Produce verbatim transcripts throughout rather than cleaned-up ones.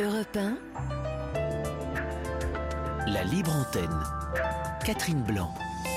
Europe un, La libre antenne. Catherine Blanc.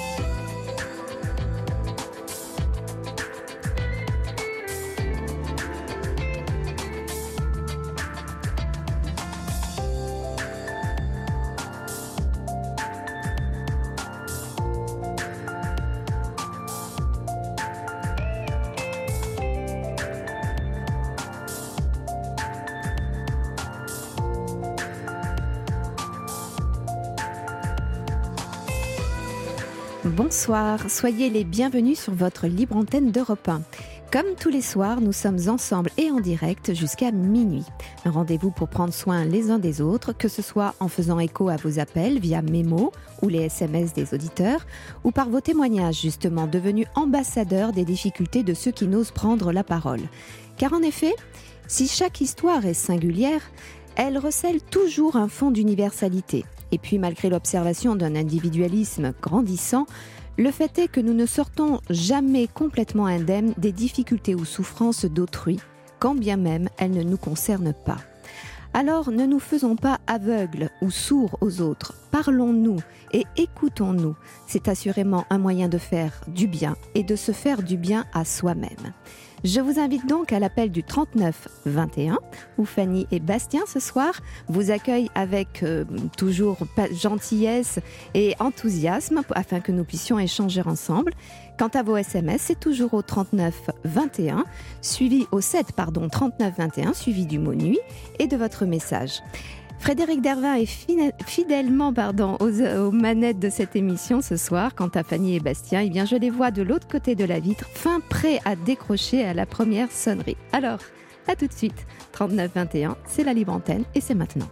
Bonsoir, soyez les bienvenus sur votre libre antenne d'Europe un. Comme tous les soirs, nous sommes ensemble et en direct jusqu'à minuit. Un rendez-vous pour prendre soin les uns des autres, que ce soit en faisant écho à vos appels via mémo ou les S M S des auditeurs, ou par vos témoignages justement devenus ambassadeurs des difficultés de ceux qui n'osent prendre la parole. Car en effet, si chaque histoire est singulière, elle recèle toujours un fond d'universalité. Et puis, malgré l'observation d'un individualisme grandissant, le fait est que nous ne sortons jamais complètement indemnes des difficultés ou souffrances d'autrui, quand bien même elles ne nous concernent pas. Alors, ne nous faisons pas aveugles ou sourds aux autres. Parlons-nous et écoutons-nous. C'est assurément un moyen de faire du bien et de se faire du bien à soi-même. Je vous invite donc à l'appel du trente-neuf vingt et un, où Fanny et Bastien, ce soir, vous accueillent avec euh, toujours gentillesse et enthousiasme afin que nous puissions échanger ensemble. Quant à vos S M S, c'est toujours au trente-neuf vingt et un, suivi au sept, pardon, trente-neuf vingt et un, suivi du mot nuit et de votre message. Frédéric Dervin est fidèlement pardon, aux, aux manettes de cette émission ce soir. Quant à Fanny et Bastien, eh bien, je les vois de l'autre côté de la vitre, fin prêts à décrocher à la première sonnerie. Alors, à tout de suite. trente-neuf vingt et un, c'est la libre antenne et c'est maintenant.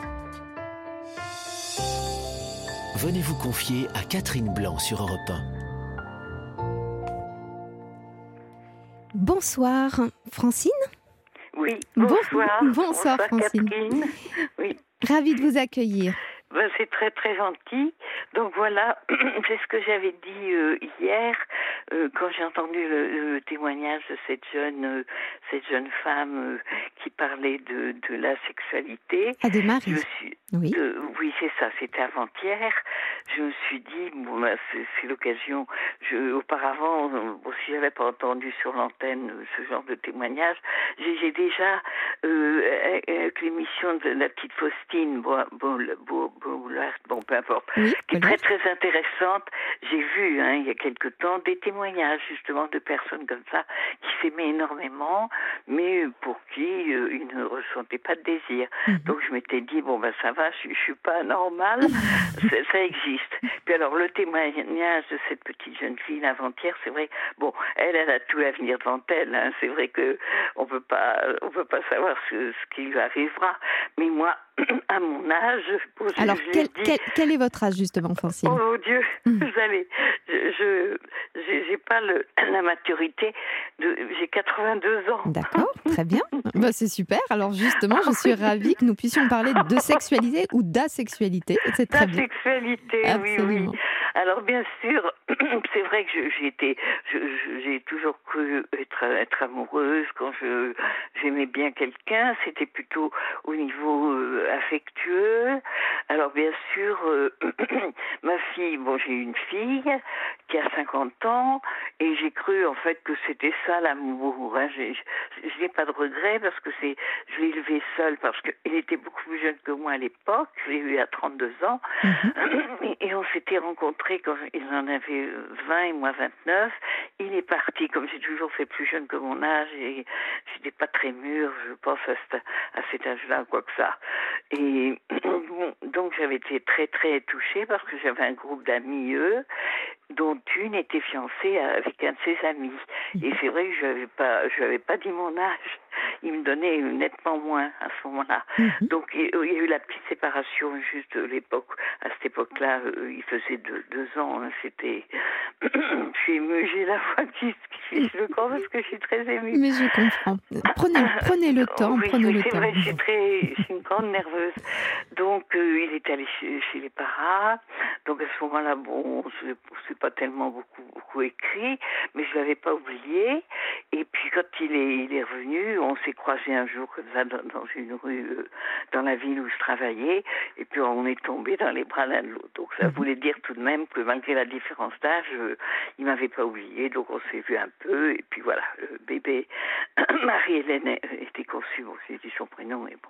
Venez vous confier à Catherine Blanc sur Europe un. Bonsoir, Francine. Oui, bonsoir. Bon, bonsoir, bonsoir Francine. Catherine. Oui. Ravie de vous accueillir. Ben, c'est très très gentil. Donc voilà, c'est ce que j'avais dit euh, hier euh, quand j'ai entendu le, le témoignage de cette jeune euh, cette jeune femme euh, qui parlait de, de la sexualité. Ah, de Marie. Je suis, oui. Euh, oui, c'est ça. C'était avant-hier. Je me suis dit bon, ben, c'est, c'est l'occasion. Je, auparavant, euh, bon, si j'avais pas entendu sur l'antenne euh, ce genre de témoignage, j'ai, j'ai déjà euh, avec l'émission de la petite Faustine, bon, bon, bon bon, peu importe, oui, qui est très très intéressante. J'ai vu hein, il y a quelque temps des témoignages justement de personnes comme ça qui s'aimaient énormément, mais pour qui euh, ils ne ressentaient pas de désir. Mm-hmm. Donc je m'étais dit bon ben ça va, je, je suis pas normale, ça, ça existe. Puis alors le témoignage de cette petite jeune fille avant-hier, c'est vrai, bon, elle, elle a tout l'avenir devant elle. Hein, c'est vrai que on peut pas, on peut pas savoir ce, ce qui lui arrivera. Mais moi, à mon âge, bon, alors je, quel, dit, quel, quel est votre âge justement, Francine? Oh mon Dieu, mmh. vous allez, je, je j'ai, j'ai pas le, la maturité de, j'ai quatre-vingt-deux ans. D'accord, très bien. Bah, c'est super. Alors justement, je suis ravie que nous puissions parler de sexualité ou d'asexualité. C'est très bien. D'asexualité, oui, oui. Alors bien sûr, c'est vrai que je, j'ai été, je, je, j'ai toujours cru être, être amoureuse quand je, j'aimais bien quelqu'un. C'était plutôt au niveau euh, affectueux. Alors bien sûr, euh, ma fille, bon, j'ai une fille qui a cinquante ans et j'ai cru en fait que c'était ça l'amour. Hein. J'ai, je n'ai pas de regret parce que c'est, je l'ai élevé seule parce qu'il était beaucoup plus jeune que moi à l'époque. Je l'ai eu à trente-deux ans mm-hmm. et, et on s'était rencontrés quand il en avait vingt et moi vingt-neuf. Il est parti, comme j'ai toujours fait plus jeune que mon âge et j'étais pas très mûre, je pense à cet, à cet âge-là, quoi que ça. Et bon, donc j'avais été très très touchée parce que j'avais un groupe d'amis eux, dont une était fiancée avec un de ses amis. Et c'est vrai que je n'avais pas, je n'avais pas dit mon âge. Il me donnait nettement moins à ce moment-là. Mm-hmm. Donc il y a eu la petite séparation juste de l'époque. À cette époque-là, euh, il faisait deux, deux ans. Hein, c'était. Je suis émue, j'ai la voix qui se le corps parce que je suis très émue. Mais je comprends. Prenez, prenez le temps. Oui, prenez oui, le c'est temps. vrai, je suis très, je suis une grande nerveuse. Donc euh, il est allé chez, chez les paras. Donc à ce moment-là, bon, c'est pas tellement beaucoup beaucoup écrit, mais je l'avais pas oublié. Et puis quand il il est, il est revenu, on s'est croisés un jour comme ça dans, dans une rue, euh, dans la ville où je travaillais, et puis on est tombés dans les bras l'un de l'autre. Donc ça voulait dire tout de même que malgré la différence d'âge, euh, il m'avait pas oublié, donc on s'est vu un peu, et puis voilà, le bébé Marie-Hélène était conçue, bon, c'est dit son prénom, mais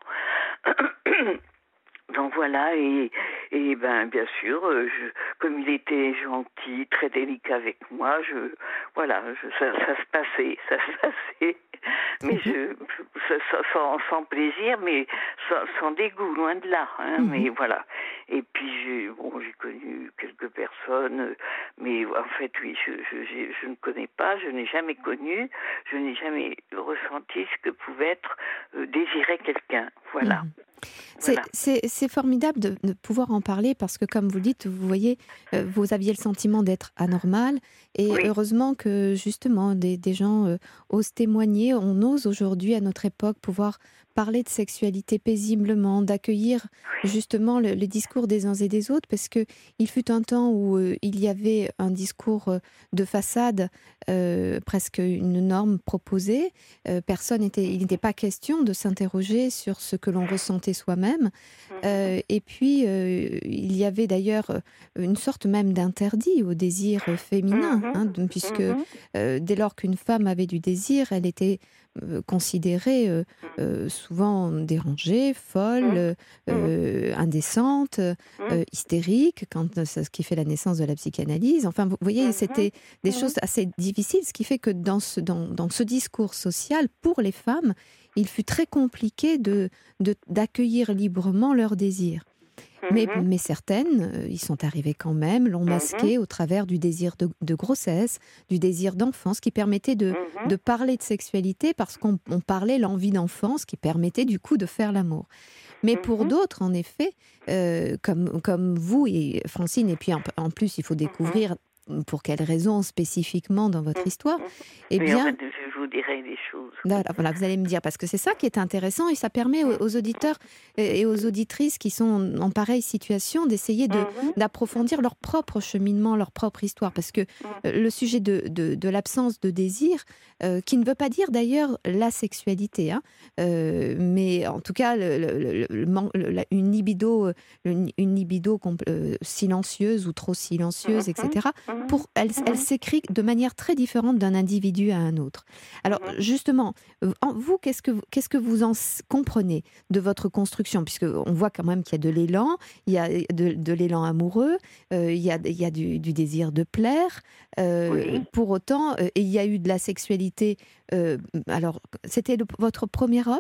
bon. Donc voilà, et, et ben bien sûr, euh, je, comme il était gentil, très délicat avec moi, je voilà, je, ça, ça se passait, ça se passait, mais je, ça, ça, sans, sans plaisir, mais sans, sans dégoût, loin de là, hein, mm-hmm. Mais voilà. Et puis j'ai bon, j'ai connu quelques personnes, mais en fait oui, je, je, je, je ne connais pas, je n'ai jamais connu, je n'ai jamais ressenti ce que pouvait être euh, désirer quelqu'un, voilà. Mm-hmm. C'est, voilà. c'est, c'est formidable de, de pouvoir en parler parce que, comme vous le dites, vous voyez, euh, vous aviez le sentiment d'être anormal et oui. Heureusement que, justement, des, des gens euh, osent témoigner. On ose aujourd'hui, à notre époque, pouvoir parler de sexualité paisiblement, d'accueillir justement le, le discours des uns et des autres, parce qu'il fut un temps où euh, il y avait un discours euh, de façade, euh, presque une norme proposée. Euh, personne n'était, il n'était pas question de s'interroger sur ce que l'on ressentait soi-même. Euh, et puis, euh, il y avait d'ailleurs une sorte même d'interdit au désir féminin, hein, puisque euh, dès lors qu'une femme avait du désir, elle était euh, considérée euh, euh, souvent dérangée, folle, euh, indécente, euh, hystérique, quand, c'est ce qui fait la naissance de la psychanalyse. Enfin, vous voyez, c'était des choses assez difficiles, ce qui fait que dans ce, dans, dans ce discours social, pour les femmes, il fut très compliqué de, de, d'accueillir librement leurs désirs. Mais, mm-hmm. mais certaines, euh, ils sont arrivés quand même, l'ont masqué mm-hmm. au travers du désir de, de grossesse, du désir d'enfance, qui permettait de, mm-hmm. de parler de sexualité parce qu'on on parlait l'envie d'enfance, qui permettait du coup de faire l'amour. Mais mm-hmm. pour d'autres, en effet, euh, comme, comme vous et Francine, et puis en, en plus, il faut découvrir pour quelles raisons spécifiquement dans votre histoire, eh bien... En fait, je vous dirai des choses. Voilà, voilà, vous allez me dire, parce que c'est ça qui est intéressant et ça permet aux, aux auditeurs et aux auditrices qui sont en pareille situation d'essayer de, mm-hmm. d'approfondir leur propre cheminement, leur propre histoire. Parce que mm-hmm. le sujet de, de, de l'absence de désir, euh, qui ne veut pas dire d'ailleurs la sexualité, hein, euh, mais en tout cas le, le, le, le, une libido, une, une libido compl- euh, silencieuse ou trop silencieuse, mm-hmm. et cetera, pour, elle, elle s'écrit de manière très différente d'un individu à un autre. Alors justement, vous, qu'est-ce que, qu'est-ce que vous en comprenez de votre construction ? Puisqu'on voit quand même qu'il y a de l'élan, il y a de, de l'élan amoureux, euh, il y a, il y a du, du désir de plaire. Euh, oui. Pour autant, euh, il y a eu de la sexualité. Euh, alors, c'était le, votre premier homme ?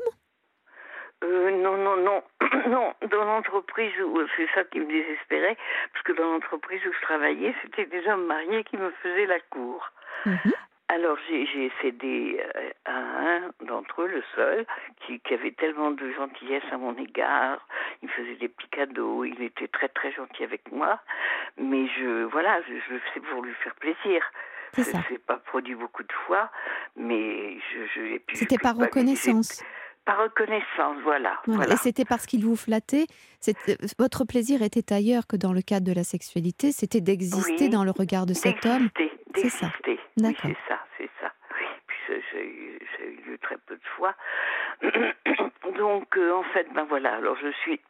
Euh, non, non, non, non. Dans l'entreprise où c'est ça qui me désespérait, parce que dans l'entreprise où je travaillais, c'était des hommes mariés qui me faisaient la cour. Mm-hmm. Alors j'ai, j'ai cédé à un d'entre eux, le seul, qui, qui avait tellement de gentillesse à mon égard. Il me faisait des petits cadeaux, il était très très gentil avec moi. Mais je, voilà, je, je le faisais pour lui faire plaisir. C'est je ça. ne l'ai pas produit beaucoup de fois, mais je, je et puis c'était je par reconnaissance. Par reconnaissance, voilà, voilà. voilà. Et c'était parce qu'il vous flattait. C'était, votre plaisir était ailleurs que dans le cadre de la sexualité. C'était d'exister oui, dans le regard de cet d'exister, homme. D'exister, c'est ça. D'accord. Oui, c'est ça, c'est ça. Oui, puis ça, ça, a eu, ça a eu lieu très peu de fois. Donc, euh, en fait, ben voilà. Alors, je suis,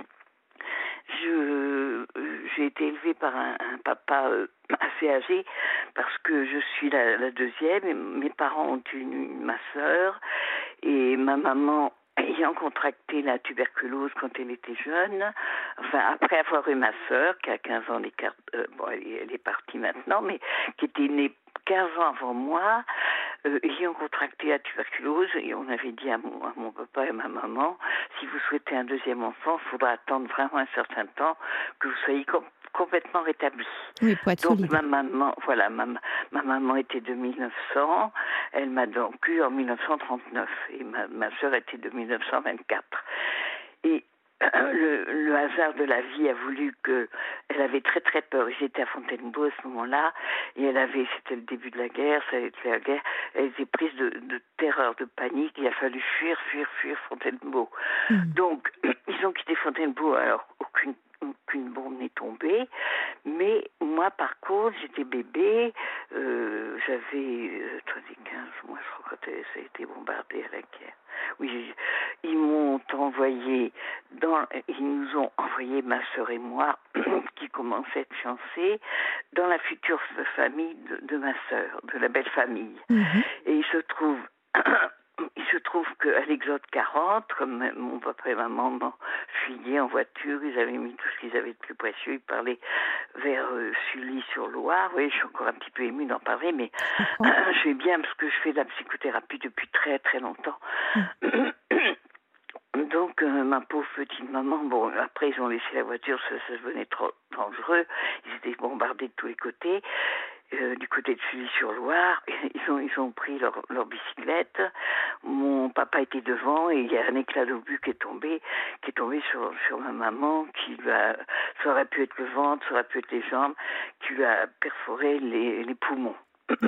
je, j'ai été élevée par un, un papa euh, assez âgé parce que je suis la, la deuxième. Et mes parents ont une, une ma sœur et ma maman, ayant contracté la tuberculose quand elle était jeune, enfin après avoir eu ma sœur qui a quinze ans d'écart, euh, bon elle, elle est partie maintenant, mais qui était née quinze ans avant moi, euh, ayant contracté la tuberculose, et on avait dit à mon, à mon papa et à ma maman, si vous souhaitez un deuxième enfant, il faudra attendre vraiment un certain temps que vous soyez com- complètement rétabli. Oui, pour être donc solide. ma maman, voilà, ma, ma maman était de mille neuf cents, elle m'a donc eu en mille neuf cent trente-neuf, et ma, ma sœur était de mille neuf cent vingt-quatre. Et Le, le hasard de la vie a voulu que elle avait très très peur. J'étais à Fontainebleau à ce moment-là et elle avait, c'était le début de la guerre, ça a été la guerre. Elle était prise de, de terreur, de panique. Il a fallu fuir, fuir, fuir Fontainebleau. Mmh. Donc ils ont quitté Fontainebleau. Alors aucune aucune bombe n'est tombée, mais moi par contre j'étais bébé, euh, j'avais euh, quinze mois je crois quand été, ça a été bombardé à la guerre. Oui, ils m'ont envoyé, dans, ils nous ont envoyé, ma sœur et moi, qui commençait à être fiancés, dans la future famille de, de ma sœur, de la belle famille. Mmh. Et il se trouve... Il se trouve qu'à l'Exode quarante, comme mon papa et maman m'ont fuyé en voiture, ils avaient mis tout ce qu'ils avaient de plus précieux, ils parlaient vers euh, Sully-sur-Loire. Oui, je suis encore un petit peu émue d'en parler, mais euh, je vais bien parce que je fais de la psychothérapie depuis très très longtemps. Donc, euh, ma pauvre petite maman, bon, après ils ont laissé la voiture, ça, ça devenait trop dangereux, ils étaient bombardés de tous les côtés. Euh, du côté de Sully-sur-Loire, ils ont, ils ont pris leur, leur bicyclette. Mon papa était devant et il y a un éclat d'obus qui est tombé, qui est tombé sur, sur ma maman, qui lui a, ça aurait pu être le ventre, ça aurait pu être les jambes, qui lui a perforé les, les poumons.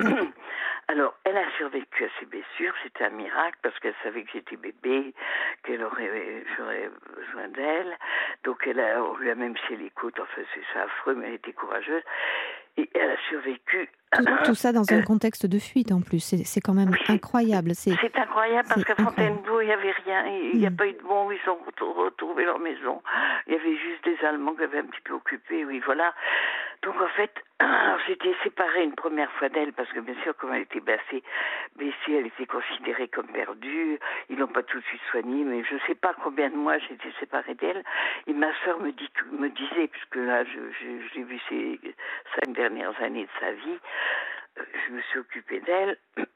Alors, elle a survécu à ses blessures, c'était un miracle parce qu'elle savait que j'étais bébé, qu'elle aurait, j'aurais besoin d'elle. Donc, elle a, on lui a même scié les côtes, enfin, c'est ça affreux, mais elle était courageuse. Et elle a survécu. Tout, tout ça dans un contexte de fuite en plus, c'est, c'est quand même oui, incroyable. C'est, c'est incroyable parce qu'à Fontainebleau, il n'y avait rien, il n'y a mmh. pas eu de bombes, ils ont retrouvé leur maison. Il y avait juste des Allemands qui avaient un petit peu occupé, oui, voilà. Donc en fait, j'étais séparée une première fois d'elle parce que bien sûr, comme elle était blessée, blessée, elle était considérée comme perdue. Ils l'ont pas tout de suite soignée, mais je ne sais pas combien de mois j'étais séparée d'elle. Et ma sœur me, dit, me disait, puisque là, je, je, je l'ai vu ces cinq dernières années de sa vie, je me suis occupée d'elle.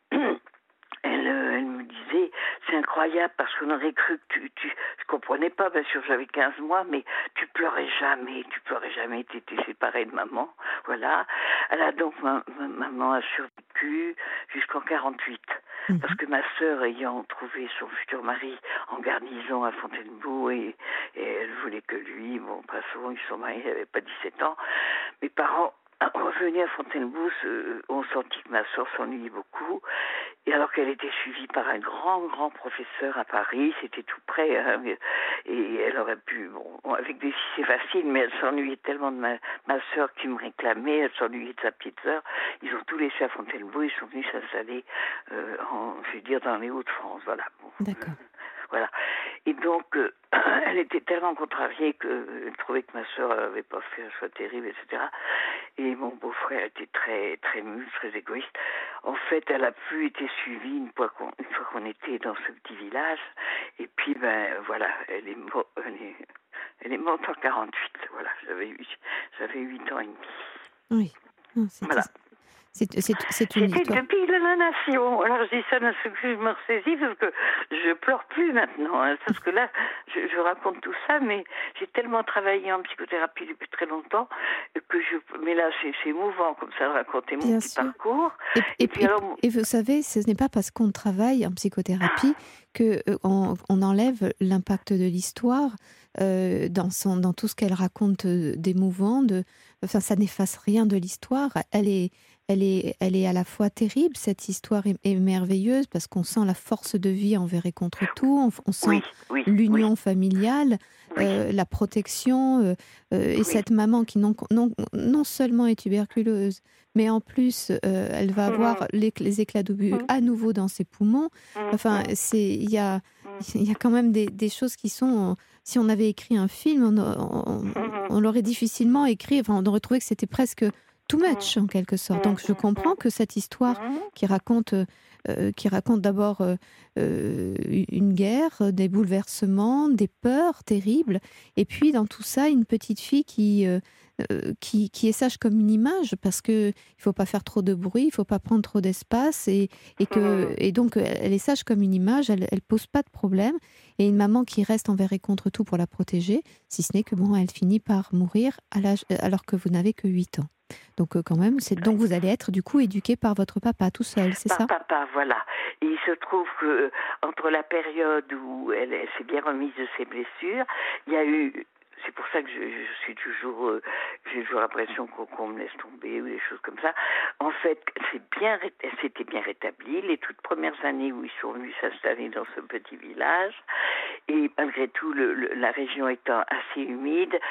Elle, euh, elle me disait, c'est incroyable parce qu'on aurait cru que tu, tu... Je comprenais pas, bien sûr, j'avais quinze mois, mais tu pleurais jamais, tu pleurais jamais, tu étais séparée de maman, voilà. Elle a donc, ma, ma maman a survécu jusqu'en quarante-huit, mmh. parce que ma sœur, ayant trouvé son futur mari en garnison à Fontainebleau, et, et elle voulait que lui, bon, pas souvent, ils sont mariés, il n'avait pas dix-sept ans, mes parents, revenus à Fontainebleau, ont senti que ma sœur s'ennuyait beaucoup. Et alors qu'elle était suivie par un grand, grand professeur à Paris, c'était tout près, hein, et elle aurait pu, bon, avec des filles c'est facile, mais elle s'ennuyait tellement de ma, ma sœur qui me réclamait, elle s'ennuyait de sa petite sœur. Ils ont tout laissé à Fontainebleau, ils sont venus s'installer, euh, en, je vais dire, dans les Hauts-de-France, voilà. Bon. D'accord. Voilà. Et donc, euh, elle était tellement contrariée qu'elle trouvait que ma sœur n'avait pas fait un choix terrible, et cetera. Et mon beau-frère était très, très mûr, très égoïste. En fait, elle a pu être suivie une fois qu'on, une fois qu'on était dans ce petit village. Et puis, ben voilà, elle est, mo- elle est, elle est morte en quarante-huit. Voilà, j'avais eu, j'avais huit ans et demi. Oui. Non, voilà. C'est, c'est, c'est une C'était histoire. depuis de la nation. Alors je dis ça d'un seul coup, je me ressaisis parce que je pleure plus maintenant. Hein, parce que là, je, je raconte tout ça, mais j'ai tellement travaillé en psychothérapie depuis très longtemps que je. Mais là, c'est, c'est émouvant comme ça de raconter mon Bien petit sûr. parcours. Et, et, et, puis, et, alors... et vous savez, ce n'est pas parce qu'on travaille en psychothérapie que euh, on, on enlève l'impact de l'histoire euh, dans son, dans tout ce qu'elle raconte d'émouvant. De, enfin, ça n'efface rien de l'histoire. Elle est Elle est, elle est à la fois terrible, cette histoire est, est merveilleuse parce qu'on sent la force de vie envers et contre tout, on, on sent oui, oui, l'union oui. familiale, oui. euh, la protection, euh, euh, et oui. cette maman qui non, non, non seulement est tuberculeuse, mais en plus euh, elle va avoir mmh. les, les éclats d'obus mmh. à nouveau dans ses poumons. Mmh. Enfin, c'est, il y a, il y a quand même des, des choses qui sont... Si on avait écrit un film, on, on, mmh. on l'aurait difficilement écrit, enfin, on aurait trouvé que c'était presque... too much en quelque sorte. Donc je comprends que cette histoire qui raconte, euh, qui raconte d'abord euh, euh, une guerre, des bouleversements, des peurs terribles, et puis dans tout ça une petite fille qui euh, qui, qui est sage comme une image parce que il faut pas faire trop de bruit, il faut pas prendre trop d'espace et, et que et donc elle est sage comme une image, elle elle pose pas de problème et une maman qui reste envers et contre tout pour la protéger, si ce n'est que bon elle finit par mourir à l'âge alors que vous n'avez que huit ans. Donc euh, quand même, c'est donc vous allez être du coup éduqué par votre papa tout seul, c'est par ça? Par papa, voilà. Et il se trouve que entre la période où elle, elle s'est bien remise de ses blessures, il y a eu, c'est pour ça que je, je suis toujours, euh, j'ai toujours l'impression qu'on, qu'on me laisse tomber ou des choses comme ça. En fait, c'est bien, elle s'était bien rétablie les toutes premières années où ils sont venus s'installer dans ce petit village. Et malgré tout, le, le, la région étant assez humide.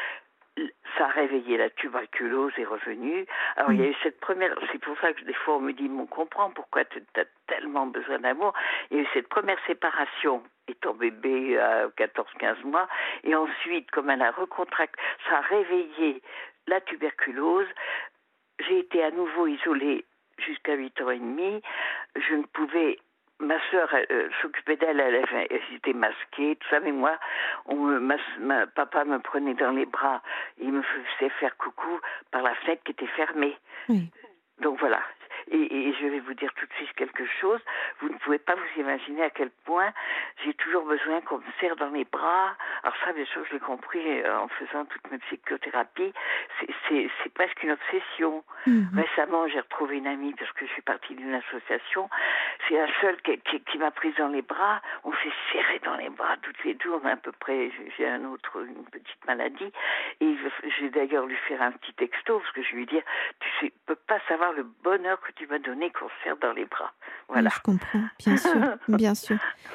ça a réveillé, la tuberculose est revenue. Alors, mmh. il y a eu cette première... C'est pour ça que des fois, on me dit, on comprend pourquoi tu as tellement besoin d'amour. Il y a eu cette première séparation, étant bébé à quatorze quinze mois. Et ensuite, comme elle a recontracté, ça a réveillé la tuberculose. J'ai été à nouveau isolée jusqu'à huit ans et demi. Je ne pouvais... Ma sœur euh, s'occupait d'elle, elle, elle, elle était masquée, tout ça, mais moi, on me, ma, ma, papa me prenait dans les bras, il me faisait faire coucou par la fenêtre qui était fermée. Oui. Donc voilà. Et, et je vais vous dire tout de suite quelque chose. Vous ne pouvez pas vous imaginer à quel point j'ai toujours besoin qu'on me serre dans les bras. Alors ça, bien sûr, je l'ai compris en faisant toute ma psychothérapie. C'est, c'est, c'est presque une obsession. Mmh. Récemment, j'ai retrouvé une amie parce que je suis partie d'une association. C'est la seule qui, qui, qui m'a prise dans les bras. On s'est serré dans les bras toutes les deux. On a à peu près, j'ai un autre, une petite maladie. Et j'ai d'ailleurs lui faire un petit texto parce que je lui dis, tu sais, peux pas savoir le bonheur que tu m'as donné qu'on se serre dans les bras. Voilà. Oui, je comprends, bien sûr, bien sûr.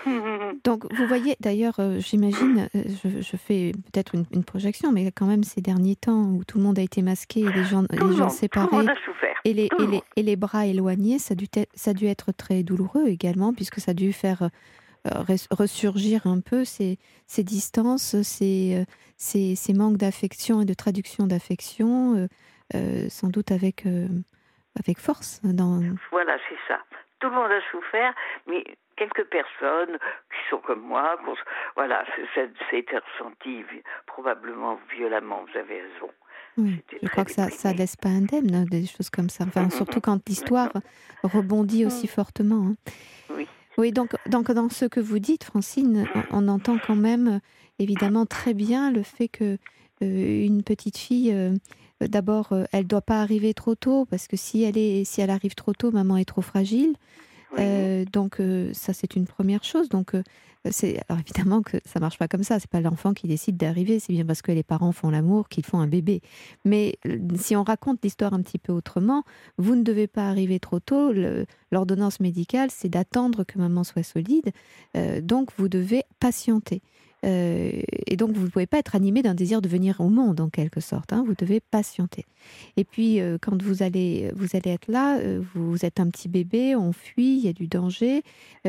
Donc, vous voyez, d'ailleurs, euh, j'imagine, euh, je, je fais peut-être une, une projection, mais quand même ces derniers temps où tout le monde a été masqué et les gens, les gens monde, séparés et les, et, les, et les bras éloignés, ça a, dû être, ça a dû être très douloureux également, puisque ça a dû faire euh, ressurgir un peu ces, ces distances, ces, ces, ces manques d'affection et de traduction d'affection, euh, euh, sans doute avec... Euh, avec force. Dans... Voilà, c'est ça. Tout le monde a souffert, mais quelques personnes qui sont comme moi, voilà, ça a été ressenti probablement violemment, vous avez raison. Oui, je crois que ça ne laisse pas indemne, des choses comme ça. Enfin, surtout quand l'histoire rebondit aussi fortement. Hein. Oui. Oui, donc, donc dans ce que vous dites, Francine, on, on entend quand même évidemment très bien le fait que euh, une petite fille... Euh, D'abord, elle ne doit pas arriver trop tôt, parce que si elle, est, si elle arrive trop tôt, maman est trop fragile. Oui. Euh, donc, euh, ça, c'est une première chose. Donc, euh, c'est, alors évidemment que ça ne marche pas comme ça. Ce n'est pas l'enfant qui décide d'arriver. C'est bien parce que les parents font l'amour qu'ils font un bébé. Mais si on raconte l'histoire un petit peu autrement, vous ne devez pas arriver trop tôt. Le, l'ordonnance médicale, c'est d'attendre que maman soit solide. Euh, donc, vous devez patienter. Euh, et donc, vous ne pouvez pas être animé d'un désir de venir au monde, en quelque sorte. Hein, vous devez patienter. Et puis, euh, quand vous allez, vous allez être là, euh, vous êtes un petit bébé, on fuit, il y a du danger.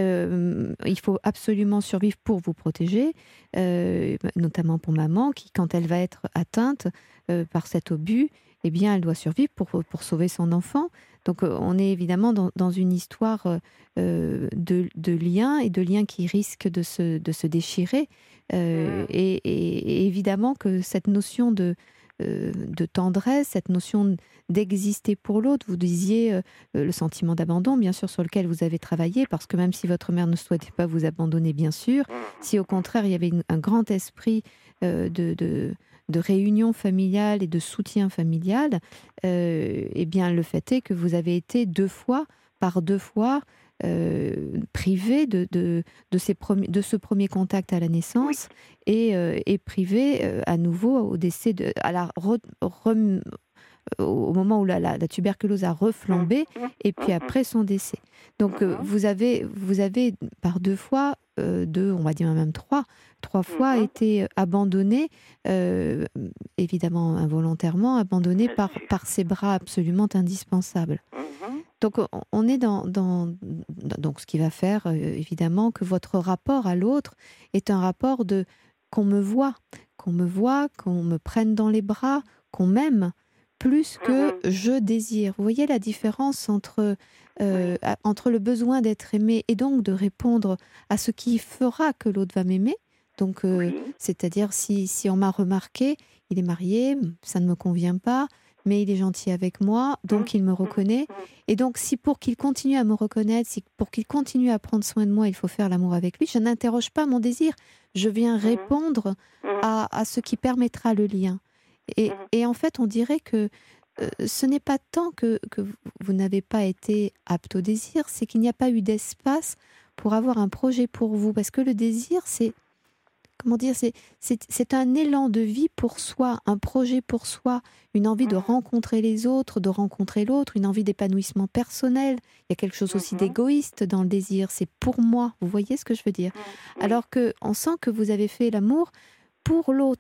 Euh, il faut absolument survivre pour vous protéger, euh, notamment pour maman, qui, quand elle va être atteinte euh, par cet obus, eh bien, elle doit survivre pour, pour sauver son enfant. Donc, euh, on est évidemment dans, dans une histoire euh, de, de liens et de liens qui risquent de se, de se déchirer. Euh, et, et, et évidemment que cette notion de, euh, de tendresse, cette notion d'exister pour l'autre, vous disiez euh, le sentiment d'abandon, bien sûr, sur lequel vous avez travaillé, parce que même si votre mère ne souhaitait pas vous abandonner, bien sûr, si au contraire il y avait une, un grand esprit euh, de, de, de réunion familiale et de soutien familial, euh, eh bien le fait est que vous avez été deux fois, par deux fois, Euh, privé de, de, de, ces premi- de ce premier contact à la naissance, oui. et, euh, et privé euh, à nouveau au décès, de, à la re, re, au moment où la, la, la tuberculose a reflambé, et puis après son décès. Donc euh, vous, avez, vous avez par deux fois, euh, deux, on va dire même trois, trois fois été abandonné, euh, évidemment involontairement, abandonné par, par ces bras absolument indispensables. Donc, on est dans, dans, dans donc ce qui va faire, euh, évidemment, que votre rapport à l'autre est un rapport de qu'on me voit, qu'on me voit, qu'on me prenne dans les bras, qu'on m'aime, plus que mmh. je désire. Vous voyez la différence entre, euh, oui. à, entre le besoin d'être aimé et donc de répondre à ce qui fera que l'autre va m'aimer. Donc, euh, oui. c'est-à-dire, si, si on m'a remarqué, il est marié, ça ne me convient pas, mais il est gentil avec moi, donc il me reconnaît. Et donc, si pour qu'il continue à me reconnaître, si pour qu'il continue à prendre soin de moi, il faut faire l'amour avec lui, je n'interroge pas mon désir. Je viens répondre à, à ce qui permettra le lien. Et, et en fait, on dirait que euh, ce n'est pas tant que, que vous n'avez pas été apte au désir, c'est qu'il n'y a pas eu d'espace pour avoir un projet pour vous. Parce que le désir, c'est... Comment dire, c'est, c'est, c'est un élan de vie pour soi, un projet pour soi, une envie de rencontrer les autres, de rencontrer l'autre, une envie d'épanouissement personnel. Il y a quelque chose aussi d'égoïste dans le désir, c'est pour moi, vous voyez ce que je veux dire ? Alors qu'on sent que vous avez fait l'amour pour l'autre,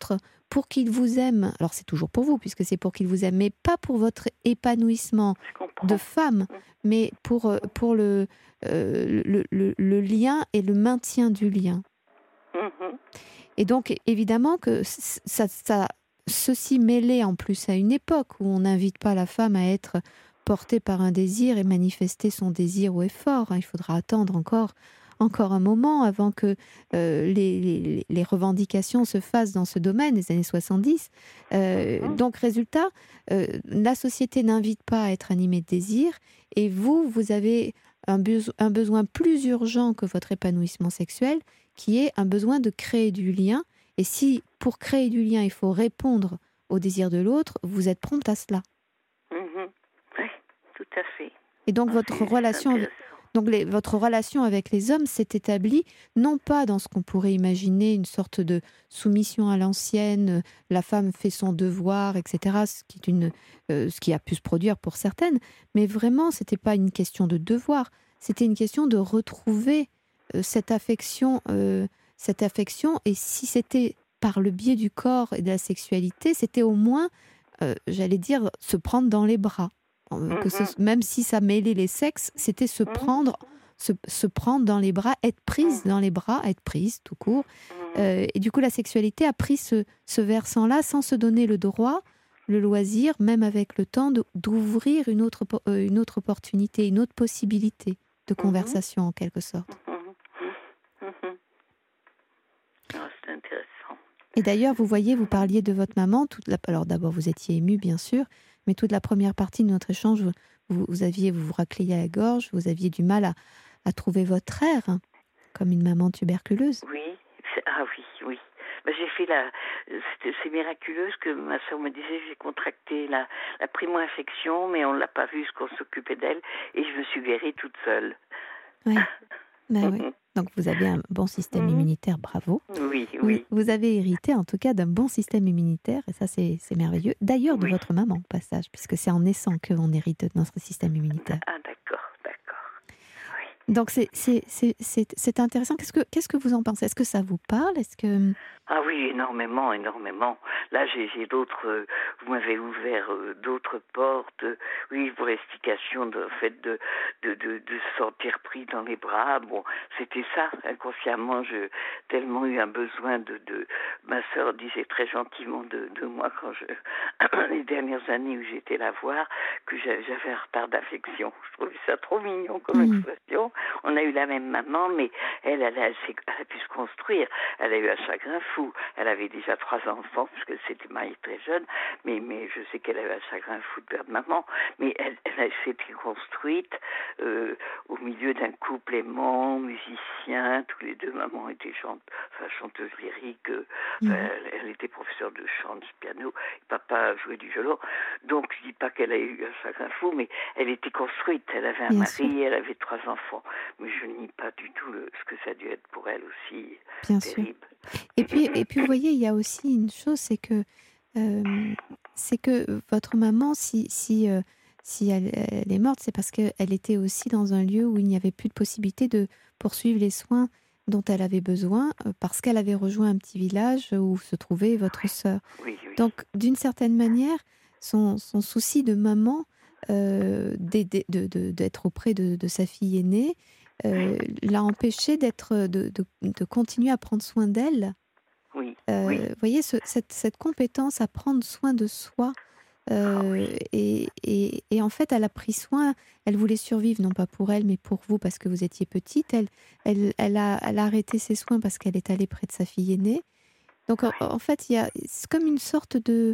pour qu'il vous aime, alors c'est toujours pour vous, puisque c'est pour qu'il vous aime, mais pas pour votre épanouissement de femme, mais pour, pour le, euh, le, le, le lien et le maintien du lien. Mm-hmm. Et donc, évidemment que ça, ça, ceci mêlé en plus à une époque où on n'invite pas la femme à être portée par un désir et manifester son désir au effort. Il faudra attendre encore, encore un moment avant que euh, les, les, les revendications se fassent dans ce domaine, les années soixante-dix. Euh, donc, résultat, euh, la société n'invite pas à être animée de désir et vous, vous avez un, beso- un besoin plus urgent que votre épanouissement sexuel, qui est un besoin de créer du lien. Et si, pour créer du lien, il faut répondre au désir de l'autre, vous êtes prompte à cela. Mmh. Oui, tout à fait. Et donc, votre c'est, relation, c'est avec, donc les, votre relation avec les hommes s'est établie, non pas dans ce qu'on pourrait imaginer, une sorte de soumission à l'ancienne, la femme fait son devoir, et cetera, ce qui, est une, euh, ce qui a pu se produire pour certaines, mais vraiment, ce n'était pas une question de devoir, c'était une question de retrouver euh, cette affection, euh, cette affection, et si c'était par le biais du corps et de la sexualité, c'était au moins, euh, j'allais dire, se prendre dans les bras. Euh, que ce, même si ça mêlait les sexes, c'était se prendre, se, se prendre dans les bras, être prise dans les bras, être prise tout court. Euh, et du coup, la sexualité a pris ce, ce versant-là sans se donner le droit, le loisir, même avec le temps, de, d'ouvrir une autre, une autre opportunité, une autre possibilité de conversation en quelque sorte. C'est intéressant. Et d'ailleurs, vous voyez, vous parliez de votre maman. Toute la... Alors d'abord, vous étiez émue, bien sûr, mais toute la première partie de notre échange, vous, vous aviez, vous vous racliez à la gorge, vous aviez du mal à, à trouver votre air, hein, comme une maman tuberculeuse. Oui, c'est... ah oui, oui. Ben, j'ai fait la... C'est, c'est miraculeux ce que ma soeur me disait, j'ai contracté la, la primo-infection, mais on ne l'a pas vu, ce qu'on s'occupait d'elle, et je me suis guérie toute seule. Oui, ben, oui. Donc vous avez un bon système immunitaire, bravo. Oui, oui. Vous, vous avez hérité en tout cas d'un bon système immunitaire, et ça c'est, c'est merveilleux. D'ailleurs de oui. votre maman, au passage, puisque c'est en naissant qu'on hérite de notre système immunitaire. Ah d'accord, d'accord. Oui. Donc c'est, c'est, c'est, c'est, c'est intéressant. Qu'est-ce que, qu'est-ce que vous en pensez ? Est-ce que ça vous parle ? Est-ce que... Ah oui, énormément, énormément. Là, j'ai, j'ai d'autres... Euh, vous m'avez ouvert euh, d'autres portes. Euh, oui, pour l'explication de fait de, de, de, de se sentir pris dans les bras. Bon, c'était ça. Inconsciemment, j'ai tellement eu un besoin de... de ma sœur disait très gentiment de, de moi quand je... les dernières années où j'étais la voir, que j'avais, j'avais un retard d'affection. Je trouvais ça trop mignon comme mmh. expression. On a eu la même maman, mais elle, elle, elle, elle, elle a pu se construire. Elle a eu un chagrin fou. Elle avait déjà trois enfants, parce qu'elle s'était mariée très jeune, mais, mais je sais qu'elle avait un chagrin fou de perdre maman. Mais elle, elle s'était construite euh, au milieu d'un couple aimant, musicien. Tous les deux, maman était chante, enfin, chanteuse lyrique. Euh, mmh. elle, elle était professeure de chant, de piano. Papa jouait du violon. Donc, je dis pas qu'elle a eu un chagrin fou, mais elle était construite. Elle avait un Bien mari, sûr. Elle avait trois enfants. Mais je nie pas du tout le, ce que ça a dû être pour elle aussi. Bien terrible. Sûr. Et puis, et puis, vous voyez, il y a aussi une chose, c'est que, euh, c'est que votre maman, si, si, euh, si elle, elle est morte, c'est parce qu'elle était aussi dans un lieu où il n'y avait plus de possibilité de poursuivre les soins dont elle avait besoin, parce qu'elle avait rejoint un petit village où se trouvait votre oui. sœur. Oui, oui. Donc, d'une certaine manière, son, son souci de maman, euh, d'aider, de, de, d'être auprès de, de sa fille aînée, euh, l'a empêchée d'être, de, de, de continuer à prendre soin d'elle. Oui, euh, oui. Vous voyez, ce, cette, cette compétence à prendre soin de soi, euh, oh, oui. et, et, et en fait, elle a pris soin, elle voulait survivre, non pas pour elle, mais pour vous, parce que vous étiez petite. Elle, elle, elle, a, elle a arrêté ses soins parce qu'elle est allée près de sa fille aînée. Donc, en, en fait, il y a, c'est comme une sorte de...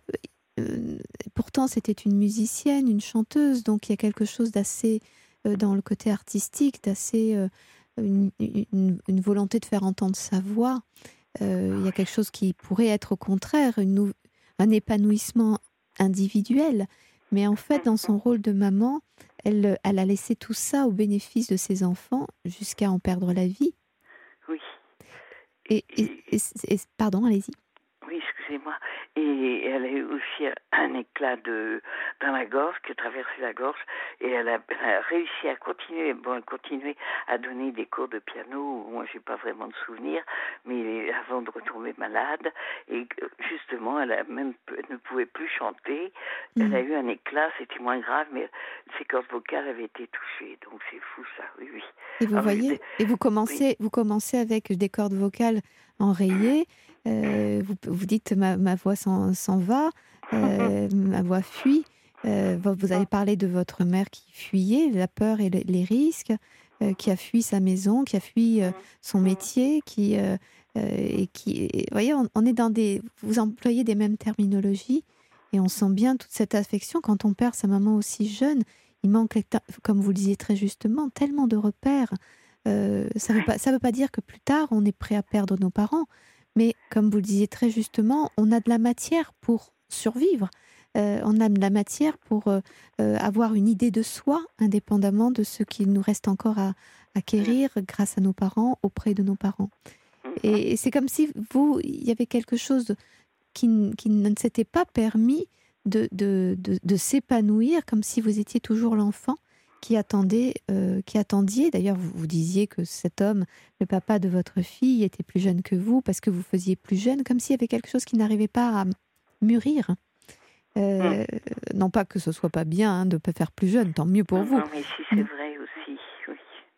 Euh, pourtant, c'était une musicienne, une chanteuse, donc il y a quelque chose d'assez, euh, dans le côté artistique, d'assez... Euh, une, une, une volonté de faire entendre sa voix. Euh, il y a quelque chose qui pourrait être au contraire une, un épanouissement individuel, mais en fait dans son rôle de maman, elle, elle a laissé tout ça au bénéfice de ses enfants jusqu'à en perdre la vie. Oui. Et, et, et, et pardon, allez-y. Oui, excusez-moi. Et elle a eu aussi un éclat de, dans la gorge, qui a traversé la gorge, et elle a, elle a réussi à continuer, bon, à continuer à donner des cours de piano. Moi, j'ai pas vraiment de souvenirs, mais avant de retomber malade, et justement, elle a même, elle ne pouvait plus chanter. Mmh. Elle a eu un éclat, c'était moins grave, mais ses cordes vocales avaient été touchées, donc c'est fou ça, oui, oui. Et vous Alors, voyez, je, et vous commencez, oui. vous commencez avec des cordes vocales enrayées. Euh, vous, vous dites ma, ma voix s'en, s'en va, euh, ma voix fuit. Euh, vous avez parlé de votre mère qui fuyait, la peur et les, les risques, euh, qui a fui sa maison, qui a fui euh, son métier, qui euh, euh, et qui. Et, vous voyez, on, on est dans des. Vous employez des mêmes terminologies et on sent bien toute cette affection quand on perd sa maman aussi jeune. Il manque, comme vous le disiez très justement, tellement de repères. Euh, ça ne veut pas, ça veut pas dire que plus tard, on est prêt à perdre nos parents. Mais comme vous le disiez très justement, on a de la matière pour survivre. Euh, on a de la matière pour euh, euh, avoir une idée de soi, indépendamment de ce qu'il nous reste encore à acquérir grâce à nos parents, auprès de nos parents. Et, et c'est comme si vous, il y avait quelque chose qui, qui ne s'était pas permis de, de, de, de s'épanouir, comme si vous étiez toujours l'enfant qui attendait, euh, qui attendiez. D'ailleurs, vous, vous disiez que cet homme, le papa de votre fille, était plus jeune que vous parce que vous faisiez plus jeune, comme s'il y avait quelque chose qui n'arrivait pas à mûrir. Euh, mmh. Non pas que ce soit pas bien hein, de ne pas faire plus jeune, tant mieux pour non, vous. Non, mais si c'est vrai aussi, oui.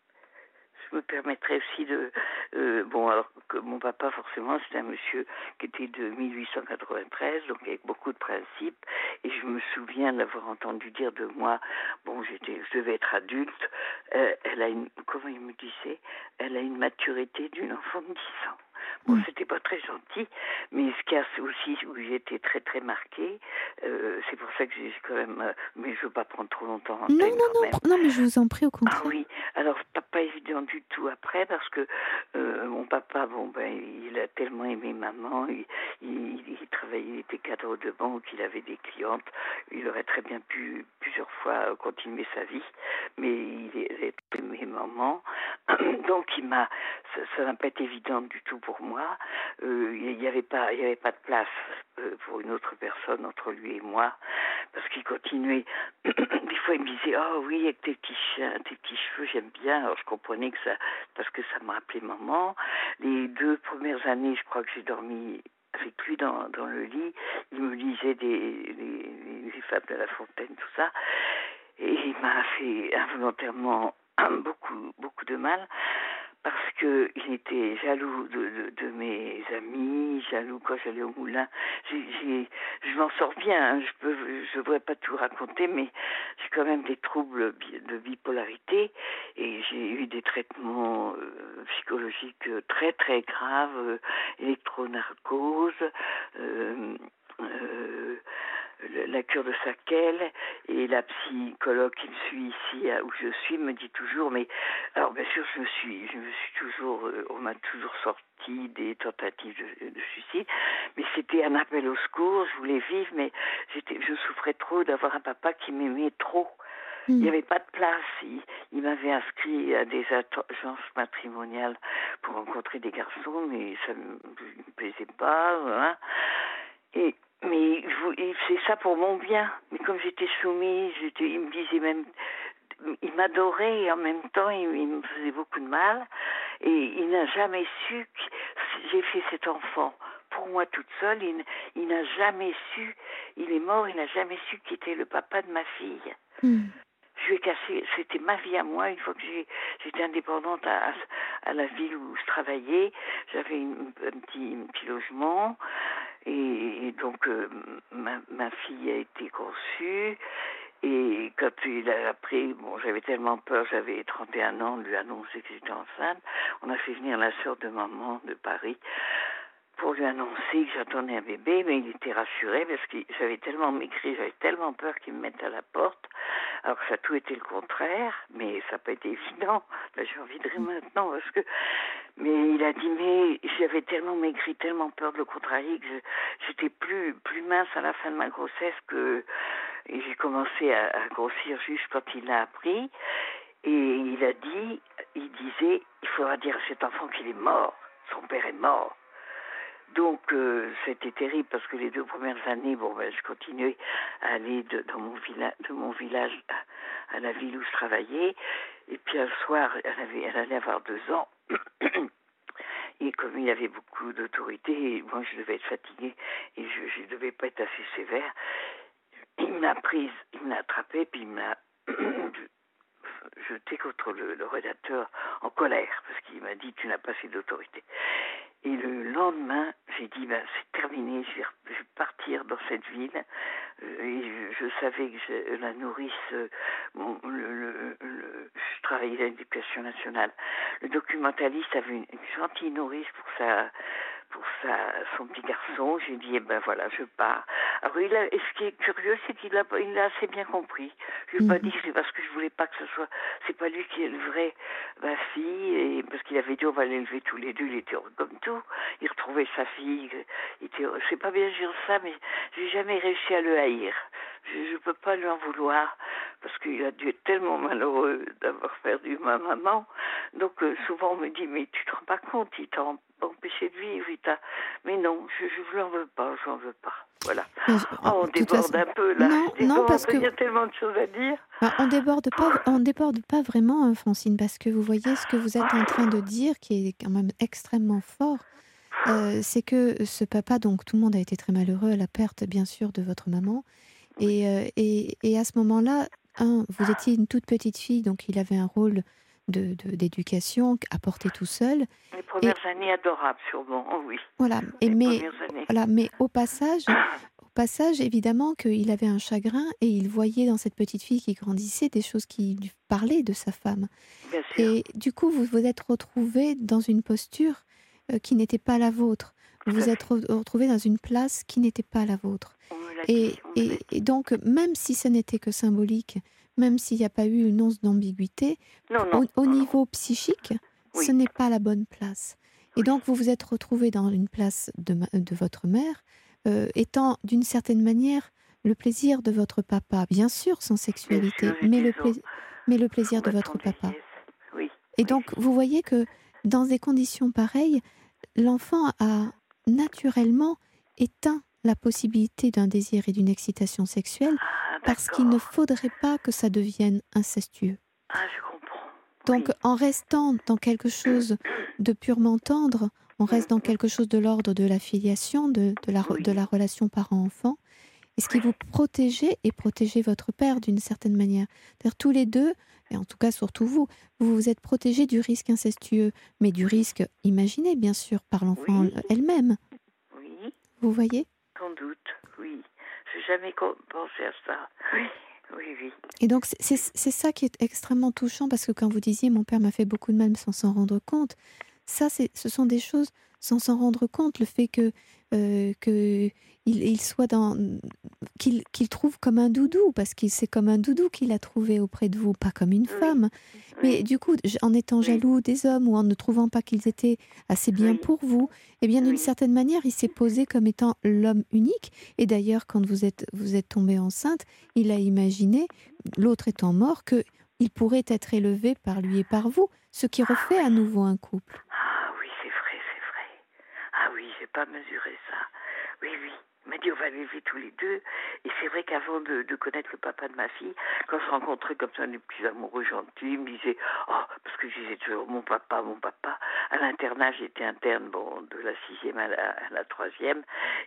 Je me permettrais aussi de... Euh, bon, alors que mon papa, forcément, c'était un monsieur qui était de mille huit cent quatre-vingt-treize, donc avec beaucoup de principes, et je me souviens l'avoir entendu dire de moi, bon, j'étais, je devais être adulte, euh, elle a une... Comment il me disait ? Elle a une maturité d'une enfant de dix ans. Bon, mmh. C'était pas très gentil, mais ce qui a aussi où j'ai été très très marquée, euh, c'est pour ça que j'ai quand même, euh, mais je veux pas prendre trop longtemps en non, peine non, quand non, même. non, mais je vous en prie au contraire. Ah oui, alors pas, pas évident du tout après parce que euh, mon papa, bon ben, il a tellement aimé maman, il, il, il travaillait, il était cadre de banque, il avait des clientes, il aurait très bien pu plusieurs fois continuer sa vie, mais il, il a aimé maman, donc il m'a, ça, ça n'a pas été évident du tout pour moi. Euh, il n'y avait pas, il y avait pas de place euh, pour une autre personne entre lui et moi, parce qu'il continuait. Des fois, il me disait, oh oui, avec tes petits, tes petits cheveux, j'aime bien. Alors je comprenais que ça, parce que ça me rappelait maman. Les deux premières années, je crois que j'ai dormi avec lui dans, dans le lit. Il me lisait des les, les fables de La Fontaine, tout ça, et il m'a fait involontairement beaucoup beaucoup de mal. Parce qu'il était jaloux de, de, de mes amis, jaloux quand j'allais au moulin. J'ai, j'ai, je m'en sors bien, hein. je peux, je ne voudrais pas tout raconter, mais j'ai quand même des troubles de bipolarité et j'ai eu des traitements euh, psychologiques très très graves, euh, électronarcose, euh, euh, la cure de Sakel, et la psychologue qui me suit ici où je suis me dit toujours, mais alors bien sûr je me suis je me suis toujours euh, on m'a toujours sorti des tentatives de, de suicide, mais c'était un appel au secours, je voulais vivre, mais j'étais je souffrais trop d'avoir un papa qui m'aimait trop. Mmh. Il n'y avait pas de place. Il, il m'avait inscrit à des agences matrimoniales pour rencontrer des garçons, mais ça ne me, me plaisait pas. Hein. Et mais c'est ça pour mon bien. Mais comme j'étais soumise, j'étais, il me disait même, il m'adorait et en même temps il, il me faisait beaucoup de mal. Et il n'a jamais su que j'ai fait cet enfant pour moi toute seule. Il, il n'a jamais su, il est mort, il n'a jamais su qui était le papa de ma fille. Mm. Je lui ai cassé, c'était ma vie à moi. Une fois que j'ai, j'étais indépendante à, à la ville où je travaillais, j'avais une, un, petit, un petit logement. Et, et donc, euh, ma, ma fille a été conçue. Et quand il a appris, bon, j'avais tellement peur, j'avais trente et un ans, de lui annoncer que j'étais enceinte. On a fait venir la sœur de maman de Paris pour lui annoncer que j'attendais un bébé, mais il était rassuré parce que j'avais tellement maigri, j'avais tellement peur qu'il me mette à la porte. Alors que ça a tout été le contraire, mais ça n'a pas été évident. Là, j'ai envie de rire maintenant parce que... Mais il a dit, mais j'avais tellement maigri, tellement peur de le contrarier que je, j'étais plus, plus mince à la fin de ma grossesse que... Et j'ai commencé à, à grossir juste quand il l'a appris. Et il a dit, il disait, il faudra dire à cet enfant qu'il est mort. Son père est mort. Donc, euh, c'était terrible parce que les deux premières années, bon, ben, je continuais à aller de, dans mon villa, de mon village à, à la ville où je travaillais. Et puis, un soir, elle, avait, elle allait avoir deux ans. Et comme il avait beaucoup d'autorité, et moi, je devais être fatiguée et je ne devais pas être assez sévère, il m'a prise, il m'a attrapée, puis il m'a jeté contre le, le rédacteur en colère, parce qu'il m'a dit « tu n'as pas assez d'autorité ». Et le lendemain, j'ai dit ben, « c'est terminé, je vais, je vais partir dans cette ville ». Et je, je savais que je, la nourrice, bon, le, le, le, je travaillais à l'éducation nationale, le documentaliste avait une, une gentille nourrice pour sa... pour sa, son petit garçon. J'ai dit, eh ben voilà, je pars. Alors, il a, et ce qui est curieux, c'est qu'il a, il a assez bien compris. Je lui ai Mmh. pas dit que c'est parce que je voulais pas que ce soit, c'est pas lui qui éleverait ma fille, et parce qu'il avait dit, on va l'élever tous les deux, il était heureux comme tout. Il retrouvait sa fille, il était heureux. C'est pas bien dire ça, mais j'ai jamais réussi à le haïr. Je, je peux pas lui en vouloir, parce qu'il a dû être tellement malheureux d'avoir perdu ma maman. Donc, euh, souvent, on me dit, mais tu te rends pas compte, il t'a empêché de vivre, il t'a... Mais non, je ne lui en veux pas, je n'en veux pas. Voilà. Mais je- Oh, on de toute déborde façon- un peu, là. Non, Je non, déborde, parce que- il y a tellement de choses à dire. Ben, on déborde pas, on déborde pas vraiment, hein, Francine, parce que vous voyez ce que vous êtes en train de dire, qui est quand même extrêmement fort. Euh, c'est que ce papa, donc tout le monde a été très malheureux à la perte, bien sûr, de votre maman. Et, euh, et, et à ce moment-là, un, vous étiez une toute petite fille, donc il avait un rôle de, de- d'éducation à porter tout seul. Les premières années adorables, sûrement, oh oui. Voilà. Et Les mais, premières années. voilà, mais au passage, au passage, évidemment qu'il avait un chagrin et il voyait dans cette petite fille qui grandissait des choses qui lui parlaient de sa femme. Bien sûr. Et du coup, vous vous êtes retrouvée dans une posture euh, qui n'était pas la vôtre. Vous Tout à vous êtes re- retrouvée dans une place qui n'était pas la vôtre. On me l'a Et, dit, on me l'a et, dit. et donc, même si ce n'était que symbolique, même s'il n'y a pas eu une once d'ambiguïté, Non, non. au, au non, non. niveau psychique, Oui. ce n'est pas la bonne place. Et donc, vous vous êtes retrouvée dans une place de, ma- de votre mère, euh, étant d'une certaine manière le plaisir de votre papa, bien sûr sans sexualité, sûr, mais, le disons, plai- mais le plaisir de ma votre papa. tendresse. Oui. Et oui. donc, vous voyez que dans des conditions pareilles, l'enfant a naturellement éteint la possibilité d'un désir et d'une excitation sexuelle Ah, parce qu'il ne d'accord. faudrait pas que ça devienne incestueux. Ah, je comprends. Donc, Oui. en restant dans quelque chose de purement tendre, on reste dans quelque chose de l'ordre de la filiation, de, de, la, re- Oui. de la relation parent-enfant. Et ce qui vous protégez et protégez votre père d'une certaine manière. C'est-à-dire tous les deux, et en tout cas surtout vous, vous vous êtes protégés du risque incestueux, mais du risque imaginé bien sûr par l'enfant Oui. elle-même. Oui, Vous voyez ? sans doute, oui. Je n'ai jamais co- pensé à ça. Oui, oui, oui. Et donc c'est, c'est, c'est ça qui est extrêmement touchant parce que quand vous disiez mon père m'a fait beaucoup de mal sans s'en rendre compte, ça c'est, ce sont des choses sans s'en rendre compte, le fait que, euh, que il, il soit dans, qu'il, qu'il trouve comme un doudou, parce que c'est comme un doudou qu'il a trouvé auprès de vous, pas comme une Oui. femme. Mais Oui. du coup, j- en étant Oui. jaloux des hommes ou en ne trouvant pas qu'ils étaient assez bien Oui. pour vous, eh bien d'une Oui. certaine manière, il s'est posé comme étant l'homme unique. Et d'ailleurs, quand vous êtes, vous êtes tombée enceinte, il a imaginé, l'autre étant mort, que il pourrait être élevé par lui et par vous, ce qui refait à nouveau un couple. Ah oui, c'est vrai, c'est vrai. Ah oui, j'ai pas mesuré ça. Oui, oui. Il m'a dit on va l'élever tous les deux. Et c'est vrai qu'avant de, de connaître le papa de ma fille, quand je rencontrais comme ça des petits amoureux gentils, ils me disaient oh, parce que je disais toujours mon papa, mon papa. À l'internat, j'étais interne, bon, de la sixième à la, à la troisième.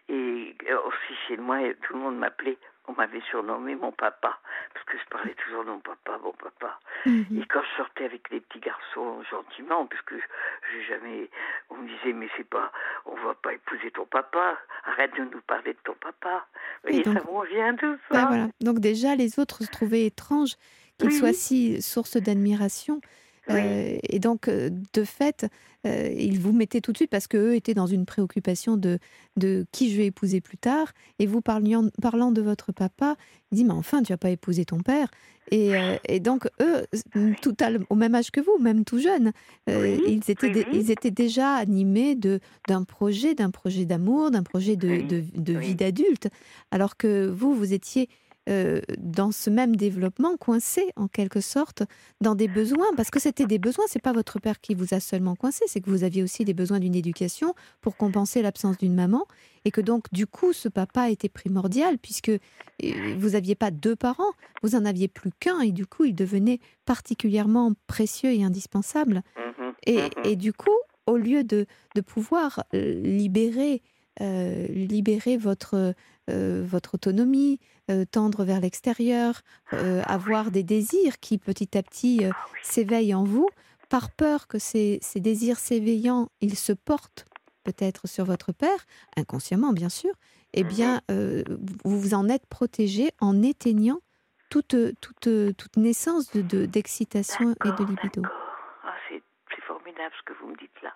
Et aussi chez moi, tout le monde m'appelait, on m'avait surnommé mon papa, parce que je parlais toujours de mon papa, mon papa. Mhm. Et quand je sortais avec les petits garçons gentiment, parce que j'ai jamais, on me disait mais c'est pas, on va pas épouser ton papa, arrête de nous parler de ton papa. Vous Oui, voyez, donc- ça m'en vient tout ça. Ben voilà. Donc déjà, les autres se trouvaient étranges qu'il Oui. soit si source d'admiration. Oui. Euh, et donc, euh, de fait, euh, ils vous mettaient tout de suite parce qu'eux étaient dans une préoccupation de, de qui je vais épouser plus tard. Et vous, parliant, parlant de votre papa, il dit, mais enfin, tu vas pas épouser ton père. Et, euh, et donc, eux, tout à, le- au même âge que vous, même tout jeunes, euh, Oui, ils, étaient oui, dé- oui. ils étaient déjà animés de, d'un projet, d'un projet d'amour, d'un projet de, Oui, de, de oui. vie d'adulte. Alors que vous, vous étiez euh, dans ce même développement, coincés en quelque sorte dans des besoins, parce que c'était des besoins, c'est pas votre père qui vous a seulement coincé, c'est que vous aviez aussi des besoins d'une éducation pour compenser l'absence d'une maman, et que donc du coup ce papa était primordial puisque euh, vous n'aviez pas deux parents, vous en aviez plus qu'un, et du coup il devenait particulièrement précieux et indispensable. Et, et du coup, au lieu de, de pouvoir euh, libérer, euh, libérer votre, euh, votre autonomie, euh, tendre vers l'extérieur, euh, avoir des désirs qui petit à petit euh, s'éveillent en vous, par peur que ces, ces désirs s'éveillant, ils se portent peut-être sur votre père, inconsciemment bien sûr, eh bien, euh, vous vous en êtes protégé en éteignant toute, toute, toute naissance de, de, d'excitation et de libido. Ah, c'est, c'est formidable ce que vous me dites là.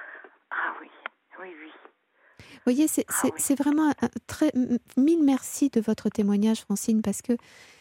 Ah oui, oui, oui. Vous voyez, c'est, c'est, ah oui. c'est vraiment un très... Mille merci de votre témoignage, Francine, parce que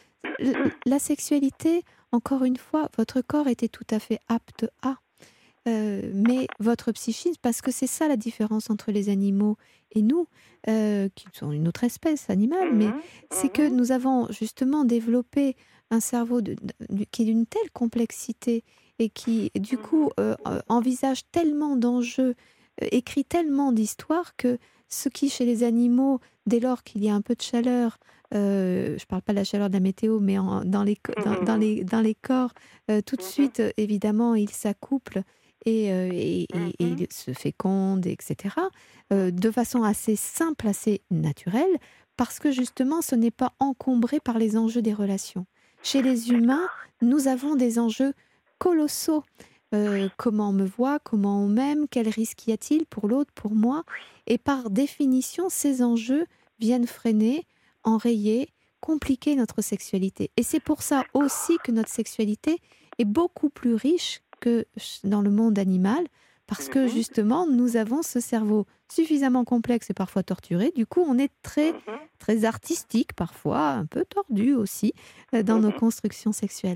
la sexualité, encore une fois, votre corps était tout à fait apte à, euh, mais votre psychisme, parce que c'est ça la différence entre les animaux et nous, euh, qui sont une autre espèce animale, mais c'est que nous avons justement développé un cerveau de, de, qui est d'une telle complexité et qui, du coup, euh, envisage tellement d'enjeux, euh, écrit tellement d'histoires que ce qui, chez les animaux, dès lors qu'il y a un peu de chaleur, euh, je ne parle pas de la chaleur de la météo, mais en, dans, les, dans, dans, les, dans les corps, euh, tout de suite, euh, évidemment, ils s'accouplent et, euh, et, et, et ils se fécondent, et cetera, euh, de façon assez simple, assez naturelle, parce que justement, ce n'est pas encombré par les enjeux des relations. Chez les humains, nous avons des enjeux colossaux. Euh, comment on me voit, comment on m'aime, quel risque y a-t-il pour l'autre, pour moi. Et par définition, ces enjeux viennent freiner, enrayer, compliquer notre sexualité. Et c'est pour ça aussi que notre sexualité est beaucoup plus riche que dans le monde animal, parce que justement, nous avons ce cerveau suffisamment complexe et parfois torturé. Du coup, on est très, très artistique, parfois un peu tordu aussi, dans nos constructions sexuelles.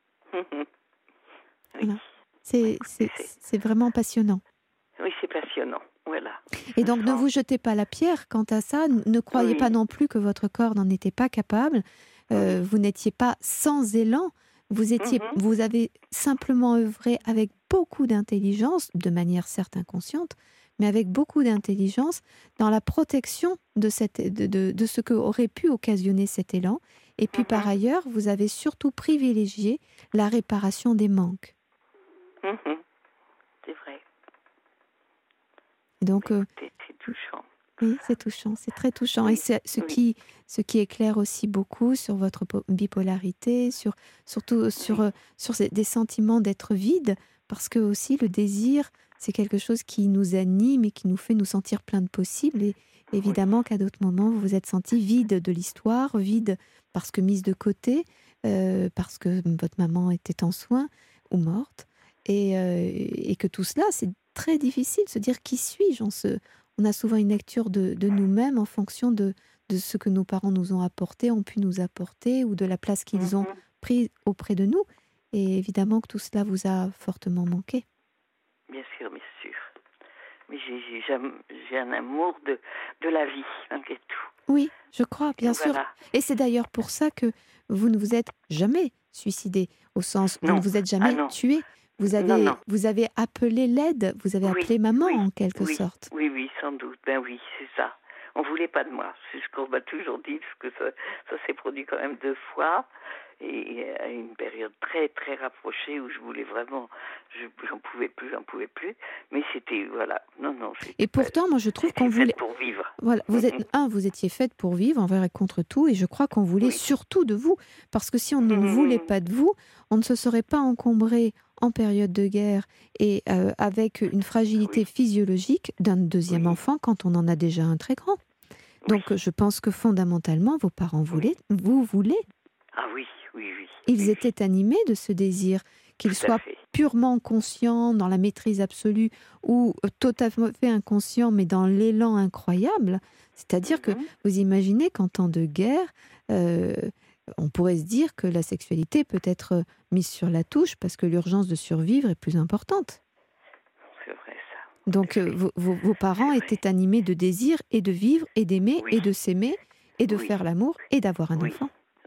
Voilà. C'est, c'est, c'est vraiment passionnant. Oui, c'est passionnant, voilà. Et donc, ne vous jetez pas la pierre quant à ça. Ne croyez oui. pas non plus que votre corps n'en était pas capable. Euh, oui. Vous n'étiez pas sans élan. Vous, étiez, mm-hmm. vous avez simplement œuvré avec beaucoup d'intelligence, de manière certes inconsciente, mais avec beaucoup d'intelligence dans la protection de, cette, de, de, de ce que aurait pu occasionner cet élan. Et puis, mm-hmm. par ailleurs, vous avez surtout privilégié la réparation des manques. Mmh, c'est vrai. Donc, euh, c'est, c'est touchant. Oui, c'est touchant, c'est très touchant. Oui, et c'est ce, oui. qui, ce qui éclaire aussi beaucoup sur votre bipolarité, sur, surtout sur, oui. sur des sentiments d'être vide, parce que aussi le désir, c'est quelque chose qui nous anime et qui nous fait nous sentir plein de possibles. Et évidemment oui. qu'à d'autres moments, vous vous êtes senti vide de l'histoire, vide parce que mise de côté, euh, parce que votre maman était en soins ou morte. Et, euh, et que tout cela, c'est très difficile de se dire qui suis-je. On, se, on a souvent une lecture de, de nous-mêmes en fonction de, de ce que nos parents nous ont apporté, ont pu nous apporter, ou de la place qu'ils mm-hmm. ont prise auprès de nous. Et évidemment que tout cela vous a fortement manqué. Bien sûr, bien sûr. Mais j'ai, j'ai, j'ai un amour de, de la vie, malgré tout. Oui, je crois, bien Et sûr. Voilà. Et c'est d'ailleurs pour ça que vous ne vous êtes jamais suicidé, au sens où vous ne vous êtes jamais ah, tué. Vous avez, non, non. vous avez appelé l'aide, vous avez oui, appelé maman oui, en quelque oui, sorte. Oui, oui, sans doute. Ben oui, c'est ça. On voulait pas de moi. C'est ce qu'on m'a toujours dit, parce que ça, ça s'est produit quand même deux fois. Et à une période très, très rapprochée où je voulais vraiment... Je, j'en pouvais plus, j'en pouvais plus. Mais c'était, voilà... Non, non. Et pourtant, moi, je trouve qu'on voulait... pour vivre. Voilà, vous êtes... Un, vous étiez faite pour vivre envers et contre tout. Et je crois qu'on voulait oui. surtout de vous. Parce que si on ne mmh. voulait pas de vous, on ne se serait pas encombré en période de guerre et euh, avec une fragilité oui. physiologique d'un deuxième oui. enfant quand on en a déjà un très grand. Donc, oui. je pense que fondamentalement, vos parents voulaient, oui. vous voulez. Ah oui, oui, oui. Ils oui, étaient oui. animés de ce désir, qu'ils soient purement conscients dans la maîtrise absolue ou tout à fait inconscients, mais dans l'élan incroyable. C'est-à-dire mm-hmm. que vous imaginez qu'en temps de guerre, euh, on pourrait se dire que la sexualité peut être mise sur la touche parce que l'urgence de survivre est plus importante. C'est vrai ça. Donc euh, vos, vos, vos parents étaient animés de désir et de vivre et d'aimer oui. et de s'aimer et de oui. faire l'amour et d'avoir un oui. enfant.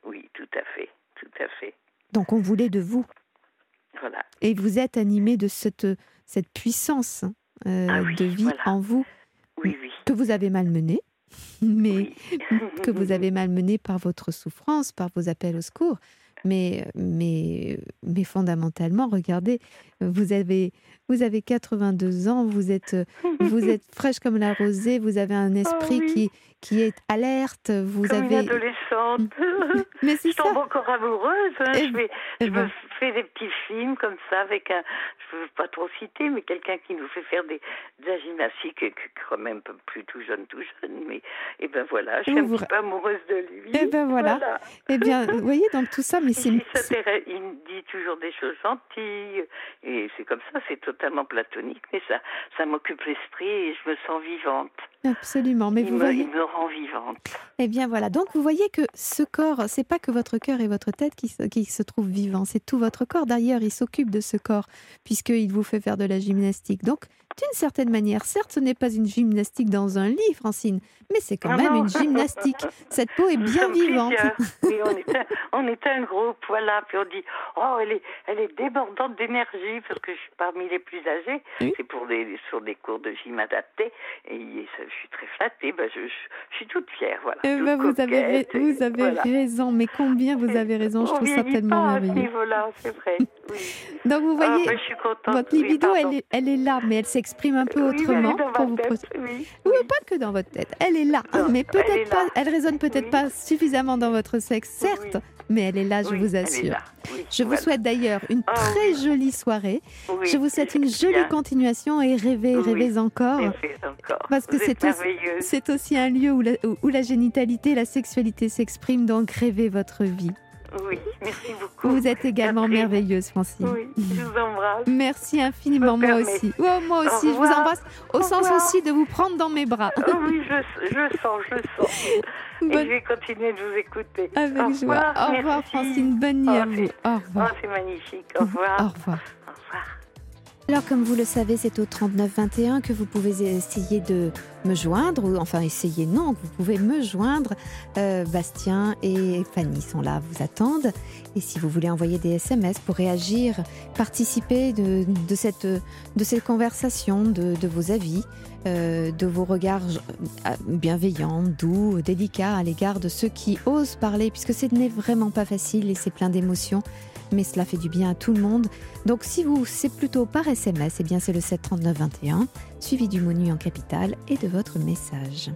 à fait, tout à fait. Donc on voulait de vous. Voilà. Et vous êtes animé de cette, cette puissance euh, ah oui, de vie voilà. en vous, oui, oui. que vous avez malmenée, mais oui. que vous avez malmenée par votre souffrance, par vos appels au secours. Mais, mais, mais fondamentalement, regardez, vous avez, vous avez quatre-vingt-deux ans, vous êtes, vous êtes fraîche comme la rosée, vous avez un esprit oh, oui. qui, qui est alerte. Vous comme avez... une adolescente. Mais c'est je tombe ça. encore amoureuse. Hein. Et, je fais, et je ben. me fais des petits films comme ça avec un, je ne veux pas trop citer, mais quelqu'un qui nous fait faire des, de la gymnastique, quand même plus tout jeune, tout jeune. Mais et ben voilà, je suis un vous... petit peu amoureuse de lui. Et ben voilà. voilà. Et bien, vous voyez, donc tout ça, mais c'est... Il, il me dit toujours des choses gentilles, et c'est comme ça, c'est totalement platonique, mais ça, ça m'occupe l'esprit et je me sens vivante. Absolument, mais il vous me, voyez... Il me rend vivante. Eh bien voilà, donc vous voyez que ce corps, c'est pas que votre cœur et votre tête qui se, qui se trouvent vivants, c'est tout votre corps. D'ailleurs, il s'occupe de ce corps, puisqu'il vous fait faire de la gymnastique. Donc, d'une certaine manière, certes, ce n'est pas une gymnastique dans un lit, Francine, mais c'est quand ah même non. une gymnastique. Cette peau est Nous bien vivante. Oui, on est, un, on est un groupe, voilà. Puis on dit, oh, elle est, elle est débordante d'énergie, parce que je suis parmi les plus âgés. Oui. C'est pour des, sur des cours de gym adaptés. Et je suis très flattée, ben je, je, je suis toute fière, voilà. Eh ben, vous, avez, vous avez voilà. raison, mais combien vous avez raison, je on trouve ça tellement pas merveilleux. À ce niveau-là, c'est vrai. Oui. Donc vous voyez, oh, ben, je suis contente. votre libido, oui, elle, est, elle est là, mais elle s'exprime un peu oui, autrement dans pour ma vous tête, protéger. Oui, oui, oui. pas que dans votre tête, elle est là, non, mais peut-être elle pas, là. elle résonne peut-être oui. pas suffisamment dans votre sexe, certes, oui. mais elle est là, je oui, vous assure. Oui, je voilà. vous souhaite d'ailleurs une oh, très oui. jolie soirée. Oui, je vous souhaite une jolie bien. continuation et rêvez, oui. rêvez encore. Rêvez encore. Parce que c'est aussi, c'est aussi un lieu où la, où la génitalité, la sexualité s'expriment, donc rêvez votre vie. Oui, merci beaucoup. Vous êtes également Catherine. merveilleuse, Francine. Oui, je vous embrasse. Merci infiniment, moi aussi. Oh, moi aussi, je vous embrasse au, au sens revoir. Aussi de vous prendre dans mes bras. Oh, oui, je, je le sens, je le sens. Bonne... Et je vais continuer de vous écouter. Avec au joie. Revoir, au revoir, merci. Francine. Bonne nuit oh, à vous. Au revoir. Oh, c'est magnifique. Au revoir. Au revoir. Au revoir. Alors, comme vous le savez, c'est au trente-neuf vingt et un que vous pouvez essayer de me joindre, ou enfin essayer, non, vous pouvez me joindre. Euh, Bastien et Fanny sont là, vous attendent. Et si vous voulez envoyer des S M S pour réagir, participer de, de, cette, de cette conversation, de, de vos avis, euh, de vos regards bienveillants, doux, délicats à l'égard de ceux qui osent parler, puisque ce n'est vraiment pas facile et c'est plein d'émotions. Mais cela fait du bien à tout le monde. Donc si vous, c'est plutôt par S M S, eh bien c'est le sept trente-neuf vingt et un, suivi du mot nu en capital et de votre message.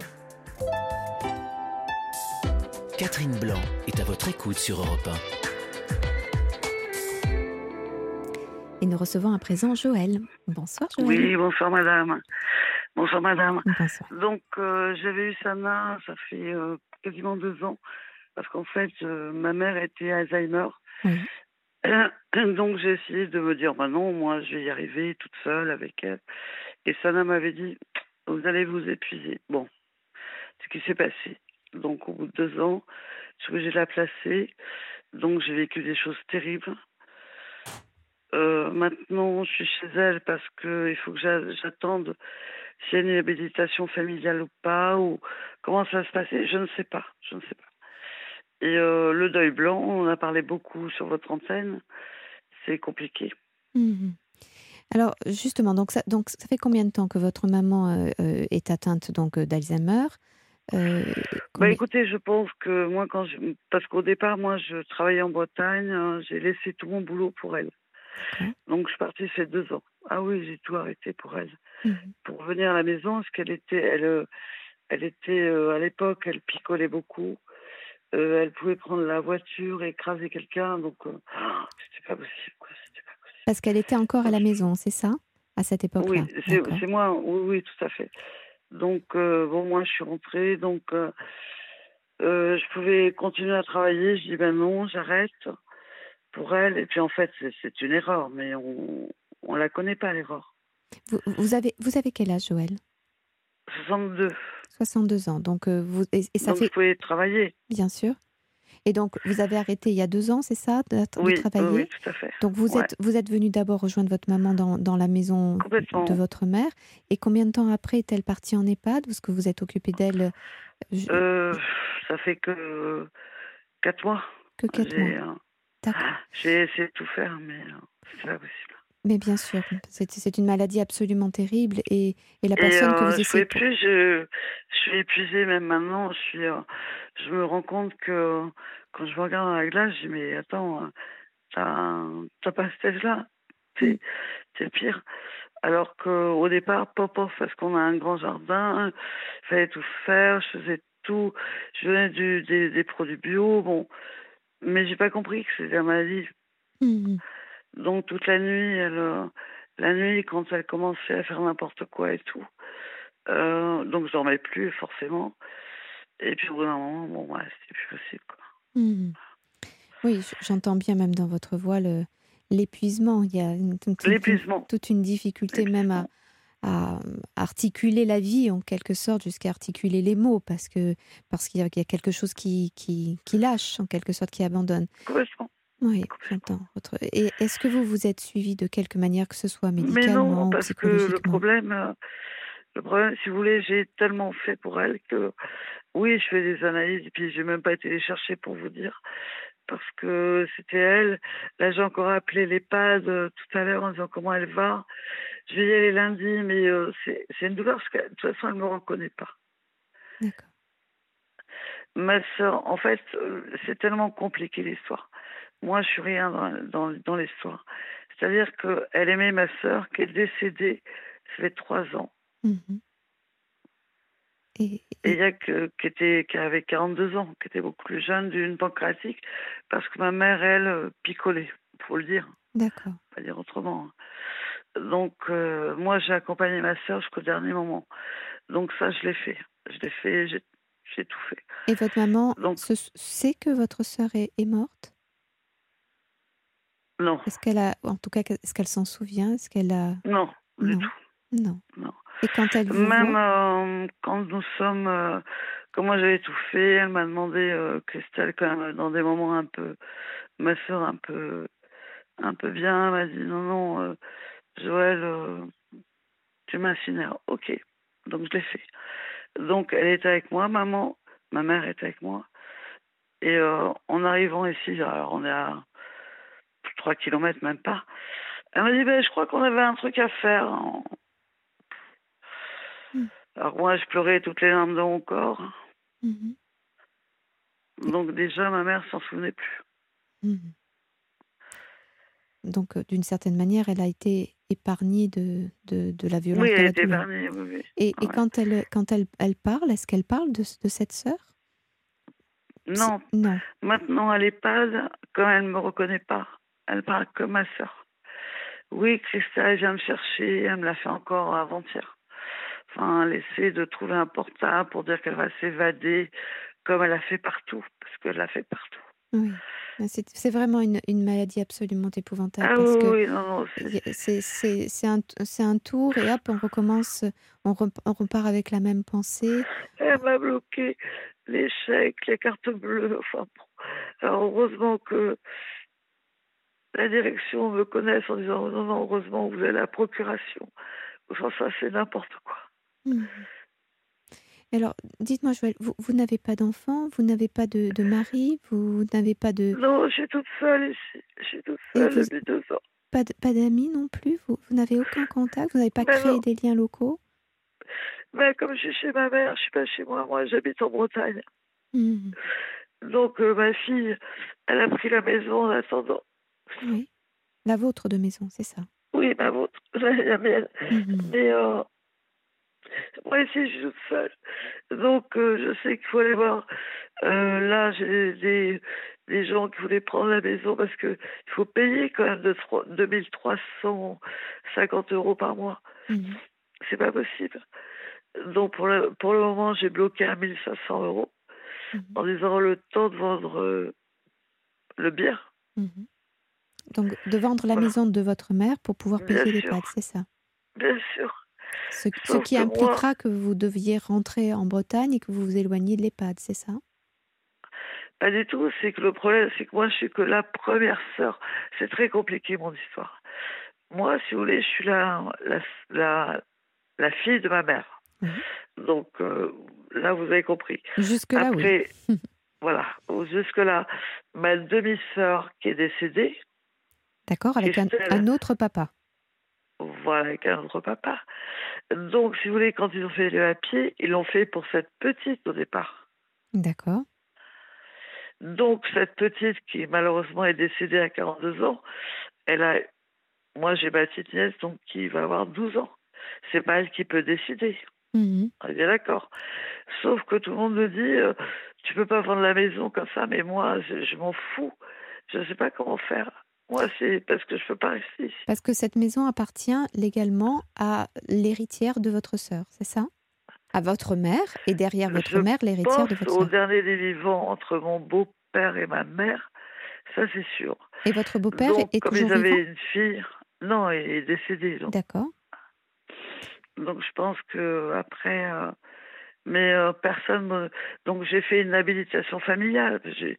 Catherine Blanc est à votre écoute sur Europe un. Et nous recevons à présent Joël. Bonsoir Joël. Oui, bonsoir madame. Bonsoir madame. Bonsoir. Donc euh, j'avais eu Sana, ça fait euh, quasiment deux ans, parce qu'en fait euh, ma mère était Alzheimer. Oui. Donc j'ai essayé de me dire, bah non, moi je vais y arriver toute seule avec elle. Et Sana m'avait dit, vous allez vous épuiser. Bon, ce qui s'est passé. Donc au bout de deux ans, je suis obligée de la placer. Donc j'ai vécu des choses terribles. Euh, maintenant, je suis chez elle parce qu'il faut que j'attende s'il y a une réhabilitation familiale ou pas, ou comment ça va se passer. Je ne sais pas, je ne sais pas. Et euh, le deuil blanc, on a parlé beaucoup sur votre antenne, c'est compliqué. Mmh. Alors justement, donc ça, donc ça fait combien de temps que votre maman euh, euh, est atteinte donc d'Alzheimer? euh, Bah écoutez, je pense que moi, quand je, parce qu'au départ, moi, je travaillais en Bretagne, hein, j'ai laissé tout mon boulot pour elle. Okay. Donc je suis partie ces deux ans. Ah oui, j'ai tout arrêté pour elle, mmh. pour venir à la maison, parce qu'elle était, elle, elle était euh, à l'époque, elle picolait beaucoup. Euh, elle pouvait prendre la voiture et écraser quelqu'un, donc euh, oh, c'était pas possible, quoi. C'était pas possible. Parce qu'elle était encore à la maison, c'est ça, à cette époque-là? Oui, c'est, c'est moi, oui, oui, tout à fait. Donc, euh, bon, moi, je suis rentrée, donc euh, euh, je pouvais continuer à travailler. Je dis, ben non, j'arrête pour elle. Et puis, en fait, c'est, c'est une erreur, mais on on la connaît pas, l'erreur. Vous, vous, avez, vous avez quel âge, Joël? soixante-deux. soixante-deux ans, donc euh, vous et, et ça donc fait. Vous pouvez travailler. Bien sûr. Et donc vous avez arrêté il y a deux ans, c'est ça, de, de oui, travailler? Oui, oui, tout à fait. Donc vous ouais. êtes vous êtes venu d'abord rejoindre votre maman dans dans la maison de votre mère. Et combien de temps après est-elle partie en EHPAD? Est-ce que vous êtes occupé d'elle? Je... euh, Ça fait que quatre mois. Que quatre mois. J'ai, euh, D'accord. j'ai essayé de tout faire, mais euh, c'est pas possible. Mais bien sûr, c'est, c'est une maladie absolument terrible et, et la Et personne que euh, vous je essayez pouvais pour... plus, je, je suis épuisée même maintenant. Je suis, euh, je me rends compte que quand je me regarde dans la glace, je dis mais attends, euh, t'as, t'as pas cet âge-là, Mm. t'es, t'es pire. Alors qu'au départ, pop off, parce qu'on a un grand jardin, il fallait tout faire, je faisais tout, je donnais du, des, des produits bio, bon, mais j'ai pas compris que c'était la maladie. Mm. Donc toute la nuit, elle, euh, la nuit, quand elle commençait à faire n'importe quoi et tout, euh, donc je dormais plus forcément. Et puis au bout d'un moment, bon, ouais, c'était plus possible, quoi. Mm. Oui, j- j'entends bien même dans votre voix le, l'épuisement. Il y a une- toute, toute une, L'épuisement, toute une difficulté même à, l'épuisement. à articuler la vie en quelque sorte jusqu'à articuler les mots parce que parce qu'il y a, qu'il y a quelque chose qui, qui, qui lâche en quelque sorte, qui abandonne. Complètement, Oui, complètement. j'entends. Votre... Et est-ce que vous vous êtes suivi de quelque manière que ce soit Mais non, médicalement ou parce que le psychologiquement? problème, euh, le problème, si vous voulez, j'ai tellement fait pour elle que oui, je fais des analyses et puis j'ai même pas été les chercher pour vous dire parce que c'était elle. Là, j'ai encore appelé l'EHPAD euh, tout à l'heure en disant comment elle va. Je vais y aller lundi, mais euh, c'est, c'est une douleur parce que de toute façon, elle me reconnaît pas. D'accord. Ma sœur, en fait, euh, c'est tellement compliqué l'histoire. Moi, je suis rien dans, dans, dans l'histoire. C'est-à-dire qu'elle aimait ma sœur qui est décédée, ça fait trois ans. Mhm. Et, Et il et- y a que, qui, était, qui avait quarante-deux ans, qui était beaucoup plus jeune, d'une pancréatite, parce que ma mère, elle, euh, picolait, faut le dire, d'accord. pas dire autrement. Donc, euh, moi, j'ai accompagné ma sœur jusqu'au dernier moment. Donc ça, je l'ai fait. Je l'ai fait, j'ai, j'ai tout fait. Et votre maman Donc, se, sait que votre sœur est, est morte? non, Est-ce qu'elle a, en tout cas, est-ce qu'elle s'en souvient? Est-ce qu'elle a... non, du Non, tout, non. non. Et quand elle vous Même voit? euh, quand nous sommes, euh, quand moi j'avais tout fait, elle m'a demandé, euh, Christelle, quand même, dans des moments un peu, ma soeur un peu, un peu bien, elle m'a dit non, non, euh, Joël, euh, tu m'incinères. Ok, donc je l'ai fait. Donc elle était avec moi, maman, ma mère était avec moi, et euh, en arrivant ici, alors on est à trois kilomètres, même pas, elle m'a dit, ben, je crois qu'on avait un truc à faire. Mm. Alors moi, je pleurais toutes les larmes de mon corps. Mhm. Donc déjà, ma mère s'en souvenait plus. Mhm. Donc, euh, d'une certaine manière, elle a été épargnée de, de, de la Oui, violence de elle la était douleur. épargnée, oui, oui. Et, et Ouais. quand elle, quand elle, elle parle, est-ce qu'elle parle de, de cette sœur? Psy- Non, Non. maintenant à l'EHPAD, quand elle ne me reconnaît pas, elle parle comme ma sœur. Oui, Christa, elle vient me chercher, elle me l'a fait encore avant-hier. Enfin, elle essaie de trouver un portable pour dire qu'elle va s'évader, comme elle a fait partout, parce qu'elle l'a fait partout. Oui. Mais C'est, c'est vraiment une, une maladie absolument épouvantable Ah oui, parce que oui, non, non, c'est... y- c'est, c'est, c'est un, c'est un tour et hop, on recommence, on, rep- on repart avec la même pensée. Elle m'a bloqué les chèques, les cartes bleues, enfin bon. Alors heureusement que la direction me connaisse en disant non, non, heureusement vous avez la procuration. Enfin, ça, c'est n'importe quoi. Mhm. Alors, dites-moi, Joël, vous, vous n'avez pas d'enfant, vous n'avez pas de, de mari, vous n'avez pas de... Non, je suis toute seule ici. Je suis toute Et seule vous, depuis deux ans. pas, de- pas d'amis non plus? Vous, vous n'avez aucun contact? Vous n'avez pas Mais créé non, des liens locaux? mais comme je suis chez ma mère, je suis pas chez moi. Moi, j'habite en Bretagne. Mhm. Donc, euh, ma fille, elle a pris la maison en attendant. Oui. La vôtre de maison, c'est ça. Oui, ma vôtre, la mienne. Mhm. Mais euh, moi, ici, je suis toute seule. Donc, euh, je sais qu'il faut aller voir. Euh, là, j'ai des, des gens qui voulaient prendre la maison parce que il faut payer quand même de trois- deux mille trois cent cinquante euros par mois. Mhm. C'est pas possible. Donc, pour le, pour le moment, j'ai bloqué à mille cinq cents euros Mhm. en disant le temps de vendre euh, le bien. Mhm. Donc, de vendre la Voilà. maison de votre mère pour pouvoir Bien payer l'EHPAD, sûr, c'est ça. bien sûr. Ce, ce Sauf qui que moi, impliquera que vous deviez rentrer en Bretagne et que vous vous éloigniez de l'EHPAD, c'est ça? pas du tout. C'est que le problème, c'est que moi, je suis que la première sœur. C'est très compliqué, mon histoire. Moi, si vous voulez, je suis la, la, la, la fille de ma mère. Oui. Donc, euh, là, vous avez compris. Jusque-là, oui. Après, Voilà, jusque-là. Ma demi-sœur qui est décédée, D'accord, avec un, Christelle, un autre papa. voilà, avec un autre papa. Donc, si vous voulez, quand ils ont fait le papier, ils l'ont fait pour cette petite au départ. D'accord. Donc, cette petite qui malheureusement est décédée à quarante-deux ans, elle a, moi j'ai ma petite nièce, donc qui va avoir douze ans. C'est pas elle qui peut décider. Mhm. On est bien d'accord. Sauf que tout le monde me dit, euh, tu peux pas vendre la maison comme ça, mais moi, je, je m'en fous. Je ne sais pas comment faire. Moi, c'est parce que je peux pas rester ici. Parce que cette maison appartient légalement à l'héritière de votre sœur, c'est ça? À votre mère, et derrière votre Je mère, l'héritière pense de votre au sœur. dernier des vivants entre mon beau-père et ma mère, ça c'est sûr. Et votre beau-père est, Donc, est comme toujours ils vivant? avaient une fille, non, il est décédé. Donc, D'accord. donc je pense que après, euh, mais euh, personne. Me... Donc j'ai fait une habilitation familiale. J'ai...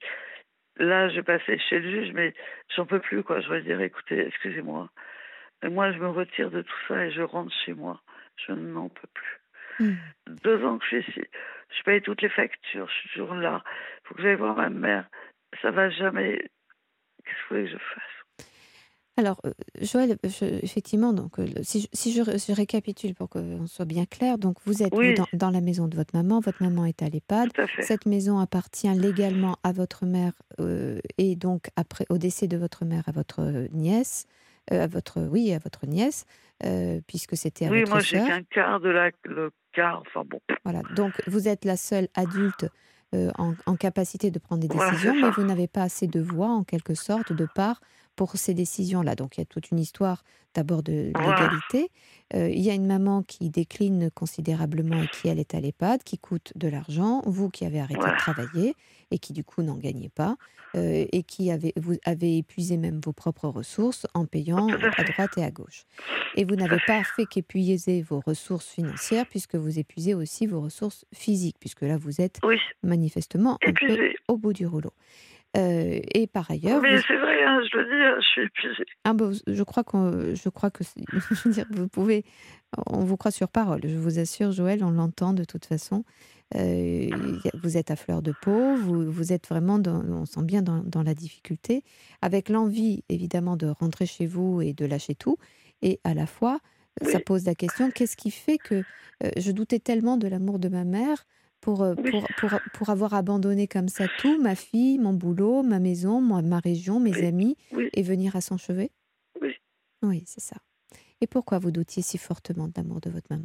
Là, je passais chez le juge, mais j'en peux plus, quoi. Je vais dire, écoutez, excusez-moi, mais moi, je me retire de tout ça et je rentre chez moi. Je n'en peux plus. Mhm. Deux ans que je suis ici. Je paye toutes les factures, je suis toujours là. Il faut que j'aille voir ma mère. Ça va jamais. Qu'est-ce que vous voulez que je fasse? Alors, euh, Joël, je- effectivement, donc, euh, si, je, si je, je récapitule pour qu'on soit bien clair, donc vous êtes vous Oui, dans, dans la maison de votre maman, votre maman est à l'EHPAD, tout à fait. cette maison appartient légalement à votre mère euh, et donc après au décès de votre mère à votre nièce, euh, à votre oui à votre nièce, euh, puisque c'était à Oui, votre moi, j'ai sœur. qu'un quart de la, le quart, enfin bon. Voilà, donc vous êtes la seule adulte euh, en, en capacité de prendre des Voilà, décisions, c'est mais ça. vous n'avez pas assez de voix en quelque sorte de part pour ces décisions-là. Donc il y a toute une histoire d'abord de Voilà, légalité. Euh, il y a une maman qui décline considérablement et qui elle est à l'EHPAD, qui coûte de l'argent. Vous qui avez arrêté de voilà. travailler et qui du coup n'en gagnez pas euh, et qui avez, vous avez épuisé même vos propres ressources en payant Tout à à fait, droite et à gauche. Et vous tout à n'avez fait. pas fait qu'épuiser vos ressources financières puisque vous épuisez aussi vos ressources physiques, puisque là vous êtes Oui, manifestement un peu épuisée. au bout du rouleau. Euh, et par ailleurs, vous... Mais c'est vrai, hein, je le dis, hein, je suis épuisée. Ah bah, je crois qu'on, je crois que c'est- je veux dire, vous pouvez, on vous croit sur parole. Je vous assure, Joël, on l'entend de toute façon. Euh, y a- vous êtes à fleur de peau, vous, vous êtes vraiment, dans, on sent bien dans, dans la difficulté, avec l'envie évidemment de rentrer chez vous et de lâcher tout, et à la fois, ça Oui, pose la question, qu'est-ce qui fait que euh, je doutais tellement de l'amour de ma mère pour, euh, oui, pour, pour, pour avoir abandonné comme ça tout, ma fille, mon boulot, ma maison, moi, ma région, mes oui, amis, oui, et venir à son chevet? oui. Oui, c'est ça. Et pourquoi vous doutiez si fortement de l'amour de votre maman?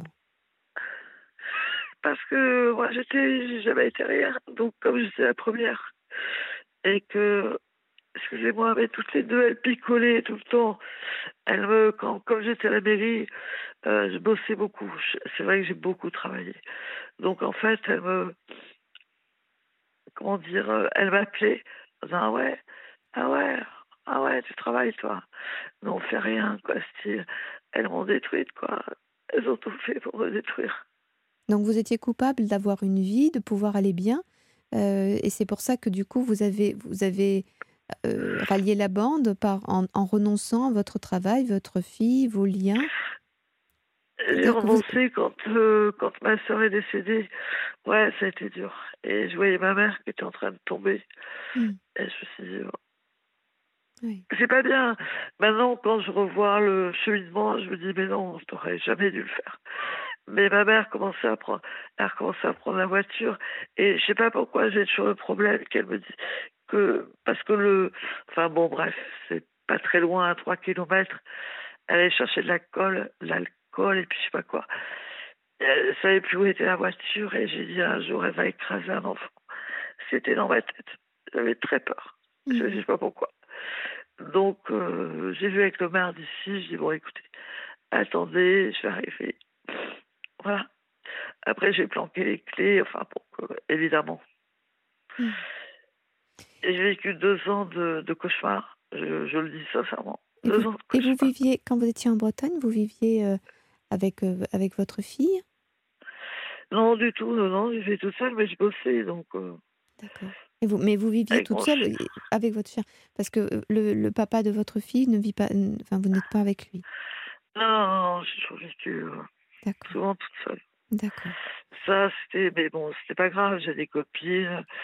Parce que moi, j'étais, j'ai jamais été rien. Donc, comme j'étais la première, et que, excusez-moi, mais toutes les deux, elles picolaient tout le temps. Elles me, quand, comme j'étais à la mairie, euh, je bossais beaucoup. Je- C'est vrai que j'ai beaucoup travaillé. Donc, en fait, elles me, comment dire, euh, elles m'appelaient en disant, ah ouais, ah ouais, ah ouais, tu travailles, toi. Mais on fait rien, quoi, style. Elles m'ont détruite, quoi. Elles ont tout fait pour me détruire. Donc vous étiez coupable d'avoir une vie, de pouvoir aller bien, euh, et c'est pour ça que du coup vous avez, vous avez euh, rallié la bande par, en, en renonçant à votre travail, votre fille, vos liens. J'ai C'est-à-dire que vous... renoncé quand, euh, quand ma soeur est décédée. Ouais, ça a été dur. Et je voyais ma mère qui était en train de tomber. Hmm, Et je me suis dit, bon, oui. c'est pas bien. Maintenant, quand je revois le cheminement, je me dis, mais non, t'aurais jamais dû le faire. Mais ma mère commençait à prendre, elle a recommencé à prendre la voiture. Et je sais pas pourquoi j'ai toujours le problème qu'elle me dit que, parce que le, enfin bon, bref, c'est pas très loin, à trois kilomètres. Elle allait chercher de l'alcool, l'alcool et puis je sais pas quoi. Et elle savait plus où était la voiture et j'ai dit un jour elle va écraser un enfant. C'était dans ma tête. J'avais très peur. Je ne Hmm. sais pas pourquoi. Donc euh, j'ai vu avec le maire d'ici, je dis bon écoutez, attendez, je vais arriver. Voilà. Après j'ai planqué les clés, enfin pour que, évidemment. Hmm. Et j'ai vécu deux ans de, de cauchemar. Je, je le dis sincèrement. Et vous, Deux ans de et vous cauchemar. viviez, quand vous étiez en Bretagne, vous viviez euh, avec, euh, avec votre fille? Non, du tout, non, non, j'ai fait toute seule, mais je bossais, donc euh, D'accord. Et vous, mais vous viviez avec toute mon seule chien. euh, avec votre chien? Parce que euh, le, le papa de votre fille ne vit pas, n- enfin vous n'êtes pas avec lui. Non, non, non, j'ai toujours vécu euh, D'accord, souvent toute seule. d'accord. Ça, c'était, mais bon, c'était pas grave, j'ai des copines,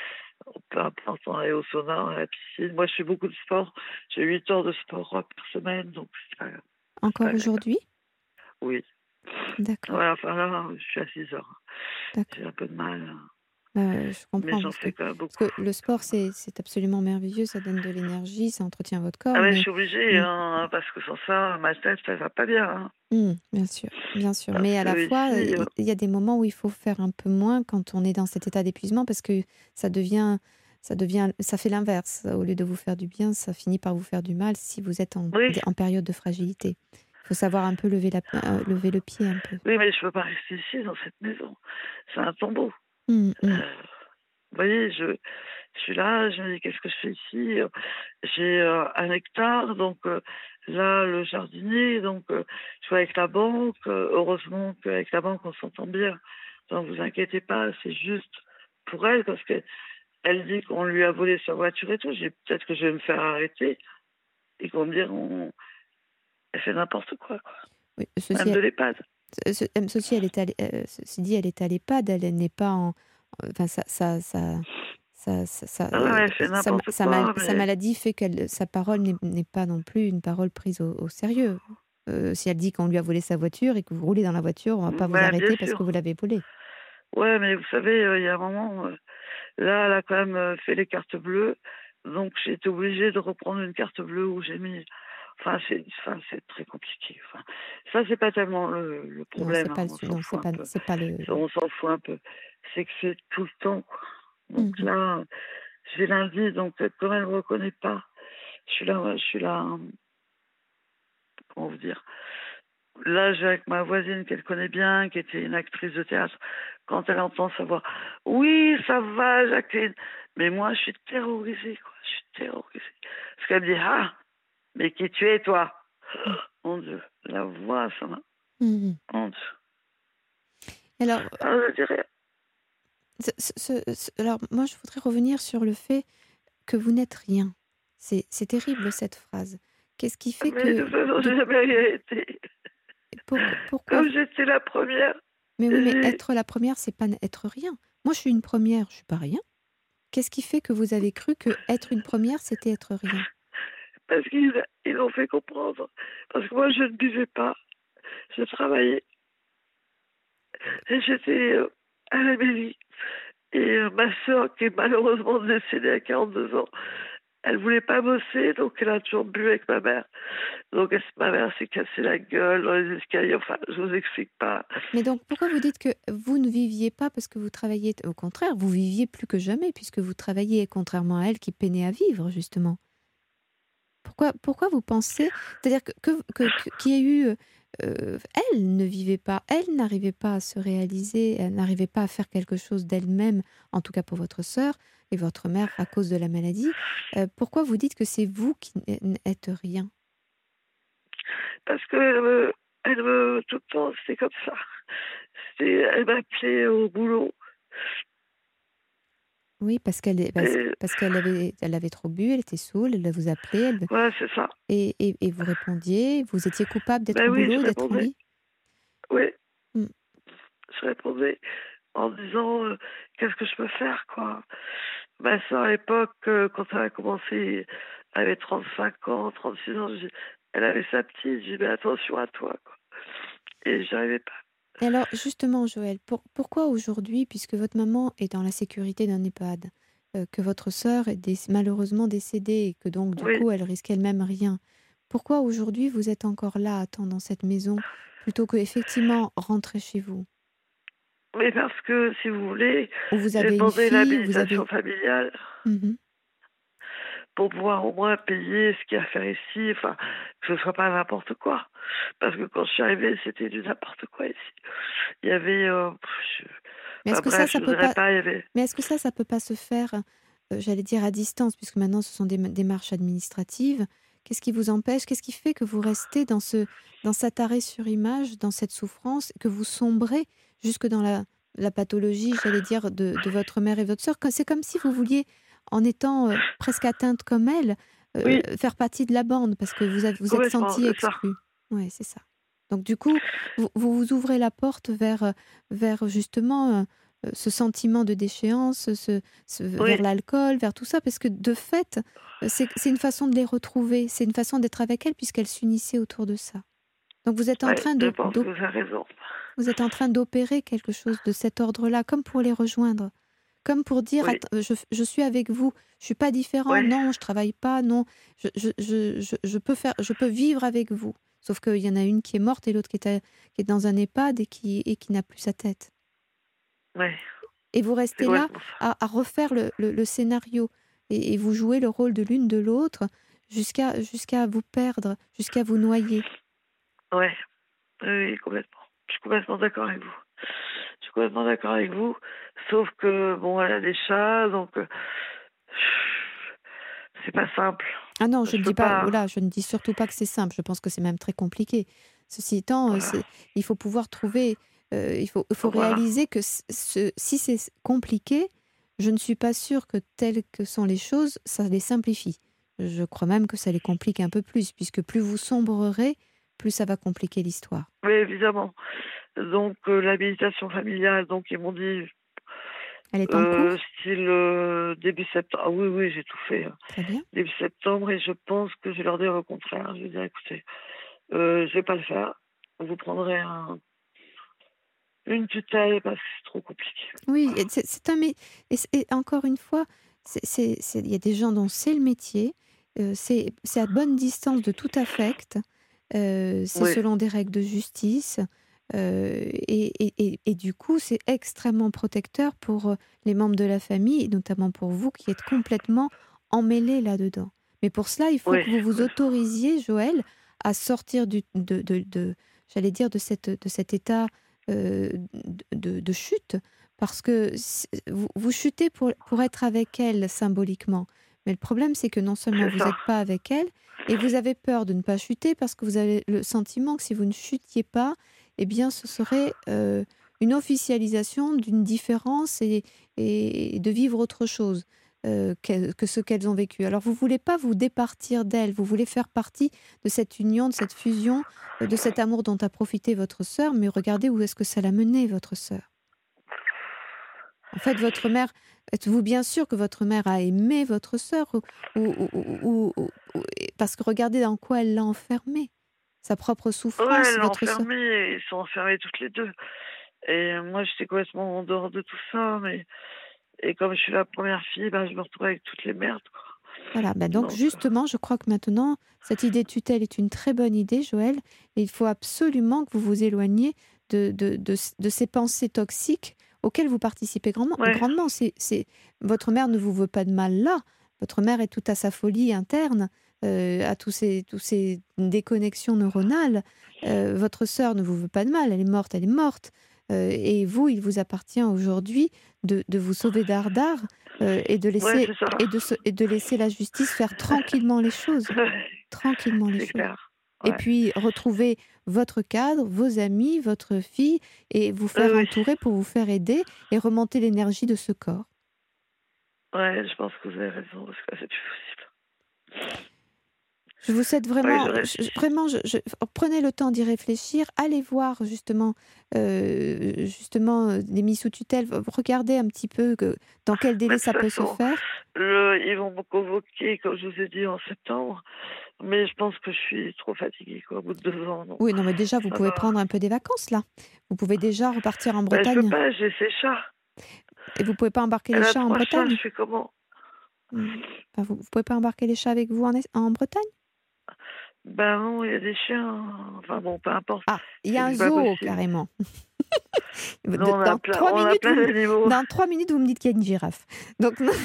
peu importe, on allait au sauna, à la piscine. Moi, je fais beaucoup de sport. J'ai huit heures de sport par semaine, donc c'est pas, c'est Encore pas grave. aujourd'hui? Oui. D'accord, Ouais, enfin là, je suis à six heures. J'ai d'accord. un peu de mal, Bah, je mais comprends j'en parce que, fais quand même parce beaucoup. que le sport, c'est, c'est absolument merveilleux, ça donne de l'énergie, ça entretient votre corps, Ah ouais, je mais suis obligée, mm, hein, parce que sans ça, ma tête, ça va pas bien. Hein. mm, bien sûr, bien sûr. Parce Mais à la que fois, ici, euh, il il y a des moments où il faut faire un peu moins quand on est dans cet état d'épuisement parce que ça devient, ça devient, ça fait l'inverse. Au lieu de vous faire du bien, ça finit par vous faire du mal si vous êtes en, oui, en période de fragilité. Il faut savoir un peu lever, la, euh, lever le pied un peu. oui, mais je peux pas rester ici, dans cette maison. C'est un tombeau. Mm, mm. Euh, vous voyez, je, je suis là, je me dis, qu'est-ce que je fais ici? J'ai euh, un hectare, donc euh, là, le jardinier, donc euh, je suis avec la banque. euh, heureusement qu'avec la banque, on s'entend bien. Donc, vous inquiétez pas, c'est juste pour elle, parce que elle dit qu'on lui a volé sa voiture et tout. J'ai peut-être que je vais me faire arrêter et qu'on va me dire, on... elle fait n'importe quoi, quoi. Oui, Même ceci, de l'EHPAD. Ce- ce- euh, ceci, elle est à l'é- euh, ceci dit, elle est à l'EHPAD, elle n'est pas en. Enfin, ça, ça, ça, ça, ça, ça, Ah euh, ouais, elle fait sa, ma- n'importe sa mal- quoi, sa mais maladie fait que sa parole n'est n'est pas non plus une parole prise au, au sérieux. Euh, si elle dit qu'on lui a volé sa voiture et que vous roulez dans la voiture, on ne va pas vous ouais, bien arrêter parce que sûr. vous l'avez volée. Ouais, mais vous savez, euh, il y a un moment, euh, là, elle a quand même euh, fait les cartes bleues, donc j'ai été obligée de reprendre une carte bleue où j'ai mis. Enfin, c'est, enfin, c'est très compliqué. Enfin, ça, c'est pas tellement le, le Non, problème, c'est hein, pas le, on su- s'en non, c'est fout un pas, peu. c'est pas le. Ça, on s'en fout un peu. C'est que c'est tout le temps, quoi. Donc Mhm. là, je vais lundi, donc euh, comme elle ne me reconnaît pas, je suis là, je suis là, euh, comment vous dire. Là, j'ai avec ma voisine qu'elle connaît bien, qui était une actrice de théâtre. Quand elle entend sa voix, oui, ça va, Jacqueline. Mais moi, je suis terrorisée, quoi. Je suis terrorisée. Parce qu'elle me dit, ah, mais qui tu es, toi? Mhm. Mon Dieu, la voix, ça m'a. Mhm. Mon Dieu. Alors, Ah, je dirais. ce- ce- ce- ce- alors, moi, je voudrais revenir sur le fait que vous n'êtes rien. C'est c'est terrible cette phrase. Qu'est-ce qui fait Mais de que, toute façon, de, j'ai jamais rien été. pourquoi, pourquoi Comme j'étais la première, Mais oui, mais j'ai. être la première, c'est pas n- être rien. Moi, je suis une première, je suis pas rien. Qu'est-ce qui fait que vous avez cru que être une première, c'était être rien? Parce qu'ils ils l'ont fait comprendre. Parce que moi, je ne buvais pas. Je travaillais. Et j'étais euh, à la mairie. Et euh, ma sœur, qui est malheureusement décédée à quarante-deux ans, elle voulait pas bosser, donc elle a toujours bu avec ma mère. Donc elle- ma mère s'est cassée la gueule dans les escaliers. Enfin, je vous explique pas. Mais donc, pourquoi vous dites que vous ne viviez pas parce que vous travailliez? Au contraire, vous viviez plus que jamais puisque vous travailliez, contrairement à elle qui peinait à vivre, justement. Pourquoi, pourquoi vous pensez, c'est-à-dire que, que, que- que- qu'il y ait eu, euh, elle ne vivait pas, elle n'arrivait pas à se réaliser, elle n'arrivait pas à faire quelque chose d'elle-même, en tout cas pour votre sœur et votre mère à cause de la maladie. Euh, pourquoi vous dites que c'est vous qui n- n'êtes rien? Parce que euh, elle me, tout le temps, c'était comme ça. C'était, elle m'appelait au boulot. Oui, parce qu'elle est- parce, Et parce qu'elle avait, elle avait trop bu, elle était saoule, elle vous appelait, elle, ouais, c'est ça. et, et, et vous répondiez, vous étiez coupable d'être Ben au oui, je boulot et d'être en répondais. lit. Oui, Hmm. je répondais en disant euh, qu'est-ce que je peux faire, quoi. Ma soeur, à l'époque, euh, quand elle a commencé, elle avait trente-cinq ans, trente-six ans. j'ai- Elle avait sa petite. J'ai dit, mais attention à toi, quoi. Et j'y arrivais pas. Et alors, justement, Joël, pour- pourquoi aujourd'hui, puisque votre maman est dans la sécurité d'un EHPAD, euh, que votre sœur est dé- malheureusement décédée et que donc, du Oui, coup, elle risque elle-même rien, pourquoi aujourd'hui vous êtes encore là, à temps dans cette maison, plutôt que effectivement rentrer chez vous, mais parce que, si vous voulez, où vous j'ai avez une demandé fille, où vous l'habilitation avez... familiale Mhm. pour pouvoir au moins payer ce qu'il y a à faire ici, enfin, que ce soit pas n'importe quoi. Parce que quand je suis arrivée, c'était du n'importe quoi ici. Il y avait, euh, je- Mais est-ce enfin que ça, bref, ça je peut voudrais pas... pas, il y avait. Mais est-ce que ça, ça peut pas se faire, euh, j'allais dire à distance, puisque maintenant ce sont des ma- démarches administratives. Qu'est-ce qui vous empêche? Qu'est-ce qui fait que vous restez dans ce, dans cet arrêt sur image, dans cette souffrance, que vous sombrez jusque dans la, la pathologie, j'allais dire, de, de votre mère et votre sœur? Que C'est comme si vous vouliez, en étant euh, presque atteinte comme elle, euh, Oui, faire partie de la bande, parce que vous avez, vous êtes complètement, senti c'est ça. exclu. Oui, c'est ça. Donc du coup, vous, vous vous ouvrez la porte vers, euh, vers justement... euh, euh, ce sentiment de déchéance ce, ce, Oui. vers l'alcool, vers tout ça, parce que de fait, euh, c'est, c'est une façon de les retrouver, c'est une façon d'être avec elles puisqu'elles s'unissaient autour de ça. Donc vous êtes en Ouais, train je de, pense que d'op- vous avez raison. vous êtes en train d'opérer quelque chose de cet ordre-là, comme pour les rejoindre, comme pour dire Oui, Att- je, je suis avec vous, je suis pas différent, oui, non, je travaille pas, non, je, je, je, je, je peux faire, je peux vivre avec vous. Sauf qu'il y en a une qui est morte et l'autre qui est, à- qui est dans un EHPAD et qui, et qui n'a plus sa tête. oui, Et vous c'est restez là complètement ça. à, à refaire le, le- le scénario et, et vous jouez le rôle de l'une de l'autre jusqu'à, jusqu'à vous perdre, jusqu'à vous noyer. Ouais, oui, oui, complètement. Je suis complètement d'accord avec vous. Je suis complètement d'accord avec vous. Sauf que, bon, elle a des chats, donc euh, c'est pas simple. Ah non, je Je ne peux dis pas, pas. voilà, je ne dis surtout pas que c'est simple. Je pense que c'est même très compliqué. Ceci étant, euh, Voilà. c'est- il faut pouvoir trouver, euh, il faut, il faut Voilà. réaliser que ce- ce- si c'est compliqué, je ne suis pas sûre que telles que sont les choses, ça les simplifie. Je crois même que ça les complique un peu plus, puisque plus vous sombrerez, plus ça va compliquer l'histoire. Oui, évidemment. Donc, euh, l'habilitation familiale, donc ils m'ont dit Elle est en euh, cours? style euh, début septembre. Ah oui, oui, j'ai tout fait. hein. Très bien. Début septembre, et je pense que je vais leur dire au contraire. Je vais dire, écoutez, euh, je vais pas le faire. Vous prendrez un, une tutelle parce que c'est trop compliqué. Oui, et c'est c'est un mé- et, c'est- et encore une fois, c'est- c'est- c'est- il y a des gens dont c'est le métier, euh, c'est c'est à bonne distance de tout affect, euh, c'est Oui, selon des règles de justice, euh, et, et- et- et du coup, c'est extrêmement protecteur pour euh, les membres de la famille, et notamment pour vous qui êtes complètement emmêlés là-dedans. Mais pour cela, il faut oui, que vous vous oui. autorisiez, Joël, à sortir du, de, de, de- j'allais dire, de, cette, de cet état euh, de, de- de chute, parce que c'est- vous, vous chutez pour, pour être avec elle symboliquement. Mais le problème, c'est que non seulement C'est vous ça. n'êtes pas avec elle, et vous avez peur de ne pas chuter parce que vous avez le sentiment que si vous ne chutiez pas, eh bien, ce serait euh, une officialisation d'une différence et, et de vivre autre chose euh, que, que ce qu'elles ont vécu. Alors, vous ne voulez pas vous départir d'elles, vous voulez faire partie de cette union, de cette fusion, euh, de cet amour dont a profité votre sœur, mais regardez où est-ce que ça l'a mené, votre sœur. En fait, votre mère, êtes-vous bien sûr que votre mère a aimé votre sœur ou, ou- ou- ou- ou- ou- parce que regardez dans quoi elle l'a enfermée, sa propre Ouais, souffrance, elle l'a votre sœur. enfermée, ils sont enfermés toutes les deux. Et moi, j'étais complètement en dehors de tout ça, mais et comme je suis la première fille, bah, je me retrouve avec toutes les merdes, quoi. Voilà, ben donc Donc, euh, justement, je crois que maintenant, cette idée de tutelle est une très bonne idée, Joël, et il faut absolument que vous vous éloigniez de, de, de, de ces pensées toxiques auxquelles vous participez grandement. ouais, grandement. C'est, c'est... Votre mère ne vous veut pas de mal là, votre mère est toute à sa folie interne, euh, à tous ces, tous ces déconnexions neuronales. Euh, votre sœur ne vous veut pas de mal, elle est morte, elle est morte. Euh, et vous, il vous appartient aujourd'hui de, de vous sauver d'Ardard euh, et, de ouais, laisser, c'est ça. et, de se- et de laisser la justice faire tranquillement les choses. Tranquillement les C'est choses. clair. Et Ouais. puis retrouver votre cadre, vos amis, votre fille, et vous faire Oui, oui. entourer pour vous faire aider et remonter l'énergie de ce corps. Ouais, je pense que vous avez raison, parce que c'est plus possible. Je vous souhaite Ouais, vraiment, je je- réfléchis. vraiment, je- je- prenez le temps d'y réfléchir, allez voir justement, euh, justement euh, les mises sous tutelle, regardez un petit peu que, dans quel Mais délai de ça toute peut se façon, faire. le, ils vont me convoquer, comme je vous ai dit, en septembre. Mais je pense que je suis trop fatiguée, quoi, au bout de deux ans. Donc, Oui, non, mais déjà, vous ça pouvez va. prendre un peu des vacances là. Vous pouvez déjà repartir en Ben, je peux Bretagne. pas, j'ai ces chats. Et vous pouvez pas embarquer les Elle a chats en trois chats, Bretagne. je fais comment? Hmm. Enfin, vous, vous pouvez pas embarquer les chats avec vous en, Es- en Bretagne. Ben non, il y a des chiens. Enfin bon, peu importe. Ah, il y C'est a un que c'est pas zoo possible. carrément. De- Non, on a dans plein, trois on a minutes, plein vous, d'animaux. dans trois minutes, vous me dites qu'il y a une girafe. Donc non,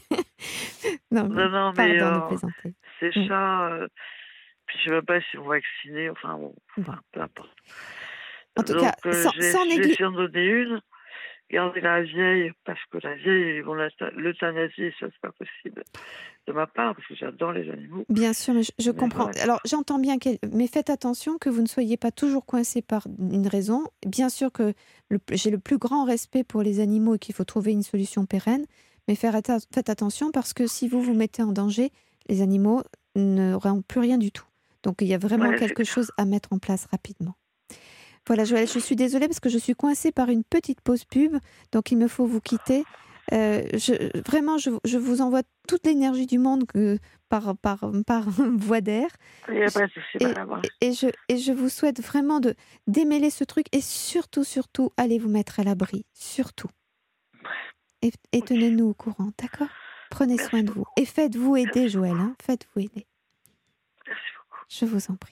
non, Non, non, mais pardon de euh, plaisanter. ces Mm. chats, euh, puis je sais même pas s'ils vont vacciner, enfin bon, Bon. enfin, peu importe. En tout Donc, cas, euh, sans, je vais, sans je vais négli- essayer d'en donner une, garder la vieille, parce que la vieille, ils vont l'euth- l'euthanasier, ça c'est pas possible de ma part, parce que j'adore les animaux. Bien sûr, mais je, je Mais comprends. voilà. Alors, j'entends bien, qu'elle- mais faites attention que vous ne soyez pas toujours coincé par une raison. Bien sûr que le- j'ai le plus grand respect pour les animaux et qu'il faut trouver une solution pérenne, mais faire atta- faites attention parce que si vous vous mettez en danger, les animaux n'auront plus rien du tout. Donc, il y a vraiment Ouais, c'est quelque clair. chose à mettre en place rapidement. Voilà, Joël, je suis désolée parce que je suis coincée par une petite pause pub, donc il me faut vous quitter. Euh, je, vraiment, je, je vous envoie toute l'énergie du monde que, par, par, par voie d'air. Il n'y a pas de souci, Et, madame. et, je, et je vous souhaite vraiment de démêler ce truc et surtout, surtout, allez vous mettre à l'abri. Surtout. Et, et tenez-nous au courant, d'accord ? Prenez Merci soin de vous. Et faites-vous aider, Joël. Hein, faites-vous aider. Merci beaucoup. Je vous en prie.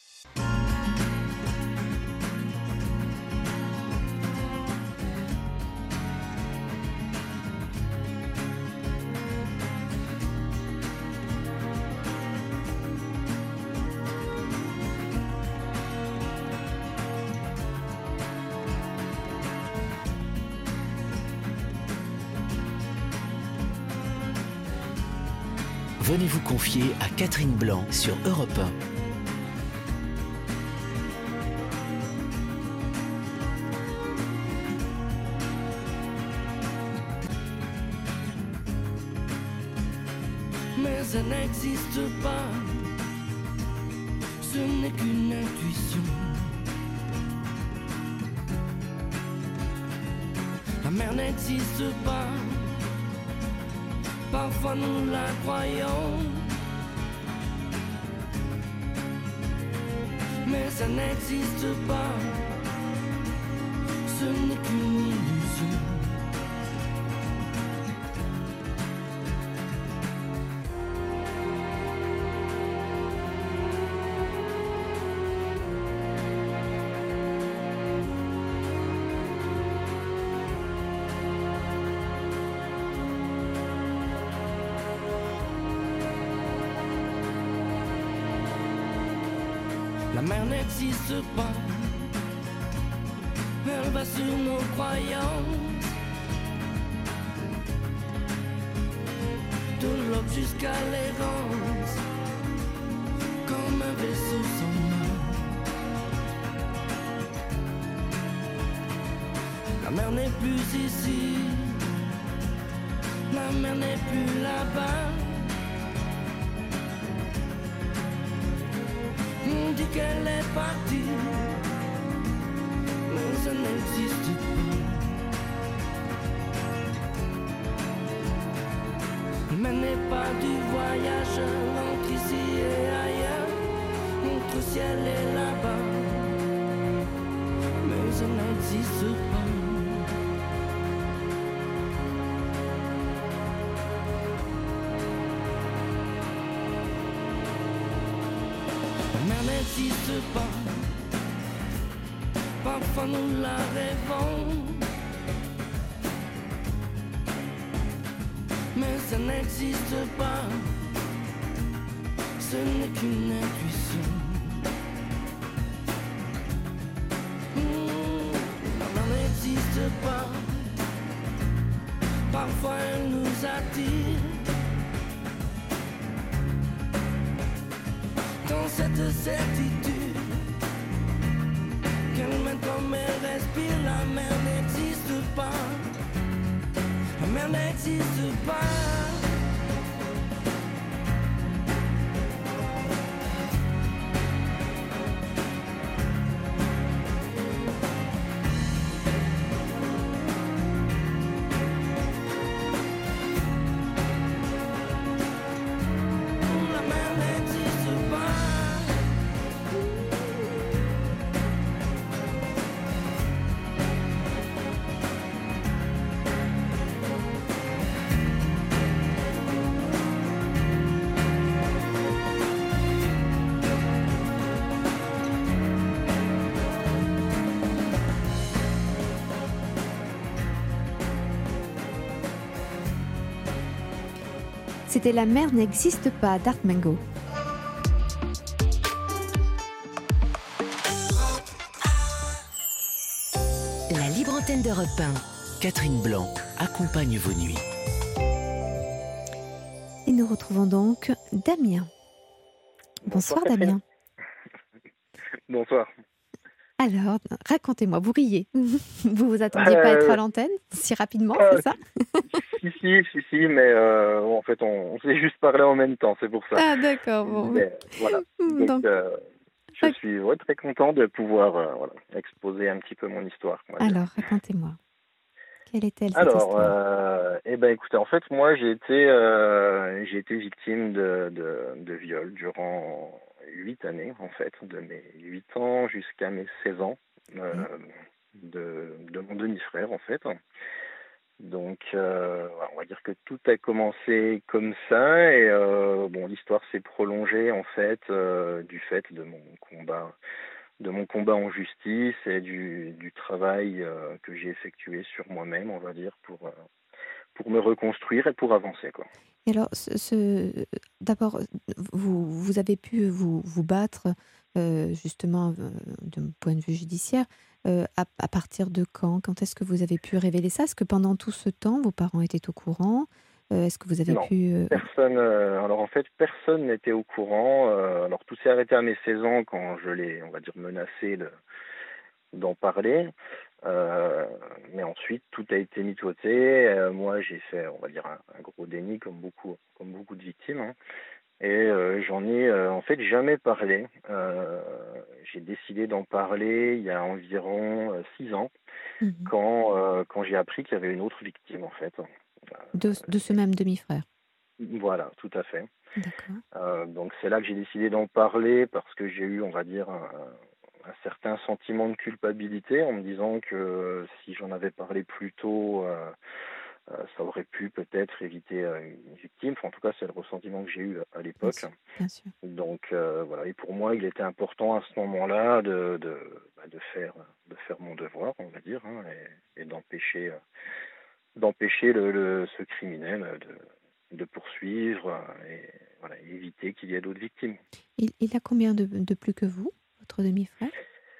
Venez vous confier à Catherine Blanc sur Europe un. Mais ça n'existe pas, ce n'est qu'une intuition. La mer n'existe pas, parfois nous la croyons, mais ça n'existe pas, ce n'est qu'une illusion. La mer n'existe pas, elle va sur nos croyances, de l'aube jusqu'à l'errance, comme un vaisseau sans mât. La mer n'est plus ici, la mer n'est plus là-bas. On dit qu'elle est partie, mais ça n'existe pas. Mais n'est pas du voyage entre ici et ailleurs, entre ciel et là-bas, mais ça n'existe pas. N'existe pas, parfois nous la rêvons, mais ça n'existe pas, ce n'est qu'une intuition. Mmh, elle n'existe pas, parfois elle nous attire. Dans cette certitude qu'elle mène comme elle respire, la mer n'existe pas, la mer n'existe pas. C'était La mer n'existe pas d'Art Mengo. La libre antenne d'Europe un. Catherine Blanc accompagne vos nuits. Et nous retrouvons donc Damien. Bonsoir, Bonsoir Damien. Bonsoir. Alors, racontez-moi, vous riez. Vous vous attendiez euh, pas à être à l'antenne si rapidement, euh, c'est ça? Si, si, si, si, mais euh, en fait, on, on s'est juste parlé en même temps, c'est pour ça. Ah, d'accord. Bon. Mais, voilà. Donc, Donc euh, je suis ouais, très content de pouvoir euh, voilà, exposer un petit peu mon histoire, on va dire. Alors, racontez-moi. Quelle est-elle, cette Alors, histoire? euh, eh ben, écoutez, en fait, moi, j'ai été, euh, j'ai été victime de, de, de viol durant huit années, en fait, de mes huit ans jusqu'à mes seize ans, euh, Oui. de, de mon demi-frère, en fait. Donc, euh, voilà, on va dire que tout a commencé comme ça, et euh, bon, l'histoire s'est prolongée, en fait, euh, du fait de mon combat de mon combat en justice et du, du travail euh, que j'ai effectué sur moi-même, on va dire, pour, euh, pour me reconstruire et pour avancer, quoi. Et alors, ce, ce- d'abord, vous, vous avez pu vous, vous battre, euh, justement, euh, d'un point de vue judiciaire, euh, à, à partir de quand? Quand est-ce que vous avez pu révéler ça? Est-ce que pendant tout ce temps, vos parents étaient au courant? Euh, est-ce que vous avez Non, pu... euh, personne. Euh, alors en fait, personne n'était au courant. Euh, alors tout s'est arrêté à mes seize ans quand je l'ai, on va dire, menacé de, d'en parler. Euh, mais ensuite, tout a été mitonné. Euh, moi, j'ai fait, on va dire, un, un gros déni comme beaucoup, comme beaucoup de victimes, hein. Et euh, j'en ai euh, en fait jamais parlé. Euh, j'ai décidé d'en parler il y a environ euh, six ans, mhm. quand euh, quand j'ai appris qu'il y avait une autre victime, en fait. de, de ce même demi-frère? Voilà, tout à fait. D'accord. Euh, donc c'est là que j'ai décidé d'en parler, parce que j'ai eu, on va dire, un, un certain sentiment de culpabilité, en me disant que si j'en avais parlé plus tôt, euh, euh, ça aurait pu peut-être éviter euh, une victime. Enfin, en tout cas, c'est le ressentiment que j'ai eu à Bien l'époque. sûr. Bien sûr. Donc euh, voilà, et pour moi, il était important à ce moment-là de, de, bah, de faire, de faire mon devoir, on va dire, hein, et, et d'empêcher, euh, d'empêcher le, le- ce criminel de, de poursuivre euh, et voilà, et éviter qu'il y ait d'autres victimes. Il, il a combien de, de plus que vous, votre demi-frère?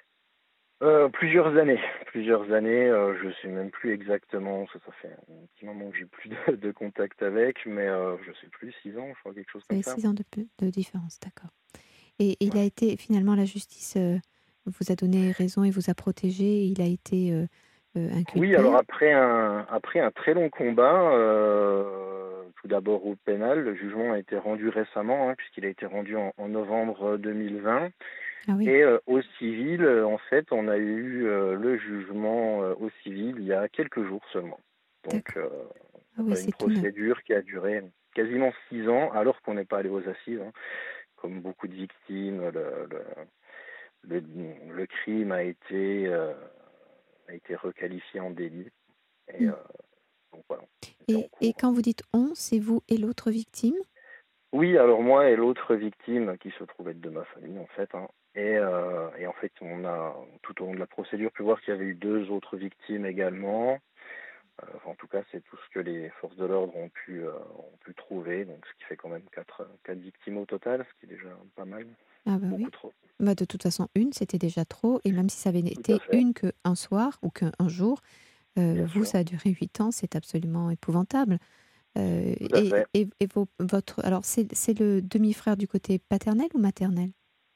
Euh, plusieurs années, plusieurs années, euh, je sais même plus exactement, ça, ça fait un petit moment que j'ai plus de, de contact avec, mais euh, je sais plus, six ans, je crois, quelque chose Vous comme avez ça. six ans de, peu- de différence, d'accord. Et il a Ouais. été, finalement, la justice euh, vous a donné raison et vous a protégé. Il a été euh, euh, Oui, alors inculpé. après un, après un très long combat, euh, tout d'abord au pénal, le jugement a été rendu récemment, hein, puisqu'il a été rendu en, en novembre deux mille vingt. Ah oui, Et euh, au civil, euh, en fait, on a eu euh, le jugement euh, au civil il y a quelques jours seulement. Donc, d'accord. euh, Ah oui, une c'est tout neuf. procédure qui a duré quasiment six ans, alors qu'on n'est pas allé aux assises, hein. Comme beaucoup de victimes, le, le, le, le crime a été, euh, a été requalifié en délit. Et Hmm. euh, donc voilà, c'était en Et, et cours. quand vous dites on, c'est vous et l'autre victime? Oui, alors moi et l'autre victime qui se trouvait être de ma famille, en fait, hein. Et, euh, et en fait, on a tout au long de la procédure pu voir qu'il y avait eu deux autres victimes également. Euh, enfin, en tout cas, c'est tout ce que les forces de l'ordre ont pu euh, ont pu trouver, donc ce qui fait quand même quatre quatre victimes au total, ce qui est déjà pas mal, Ah bah beaucoup oui. trop. Bah de toute façon, une, c'était déjà trop. Et même si ça avait Tout à été fait, une qu'un soir ou qu'un jour, euh, bien vous, sûr, ça a duré huit ans, c'est absolument épouvantable. Euh, tout à et fait. et, et vos- votre, alors, c'est c'est le demi-frère du côté paternel ou maternel?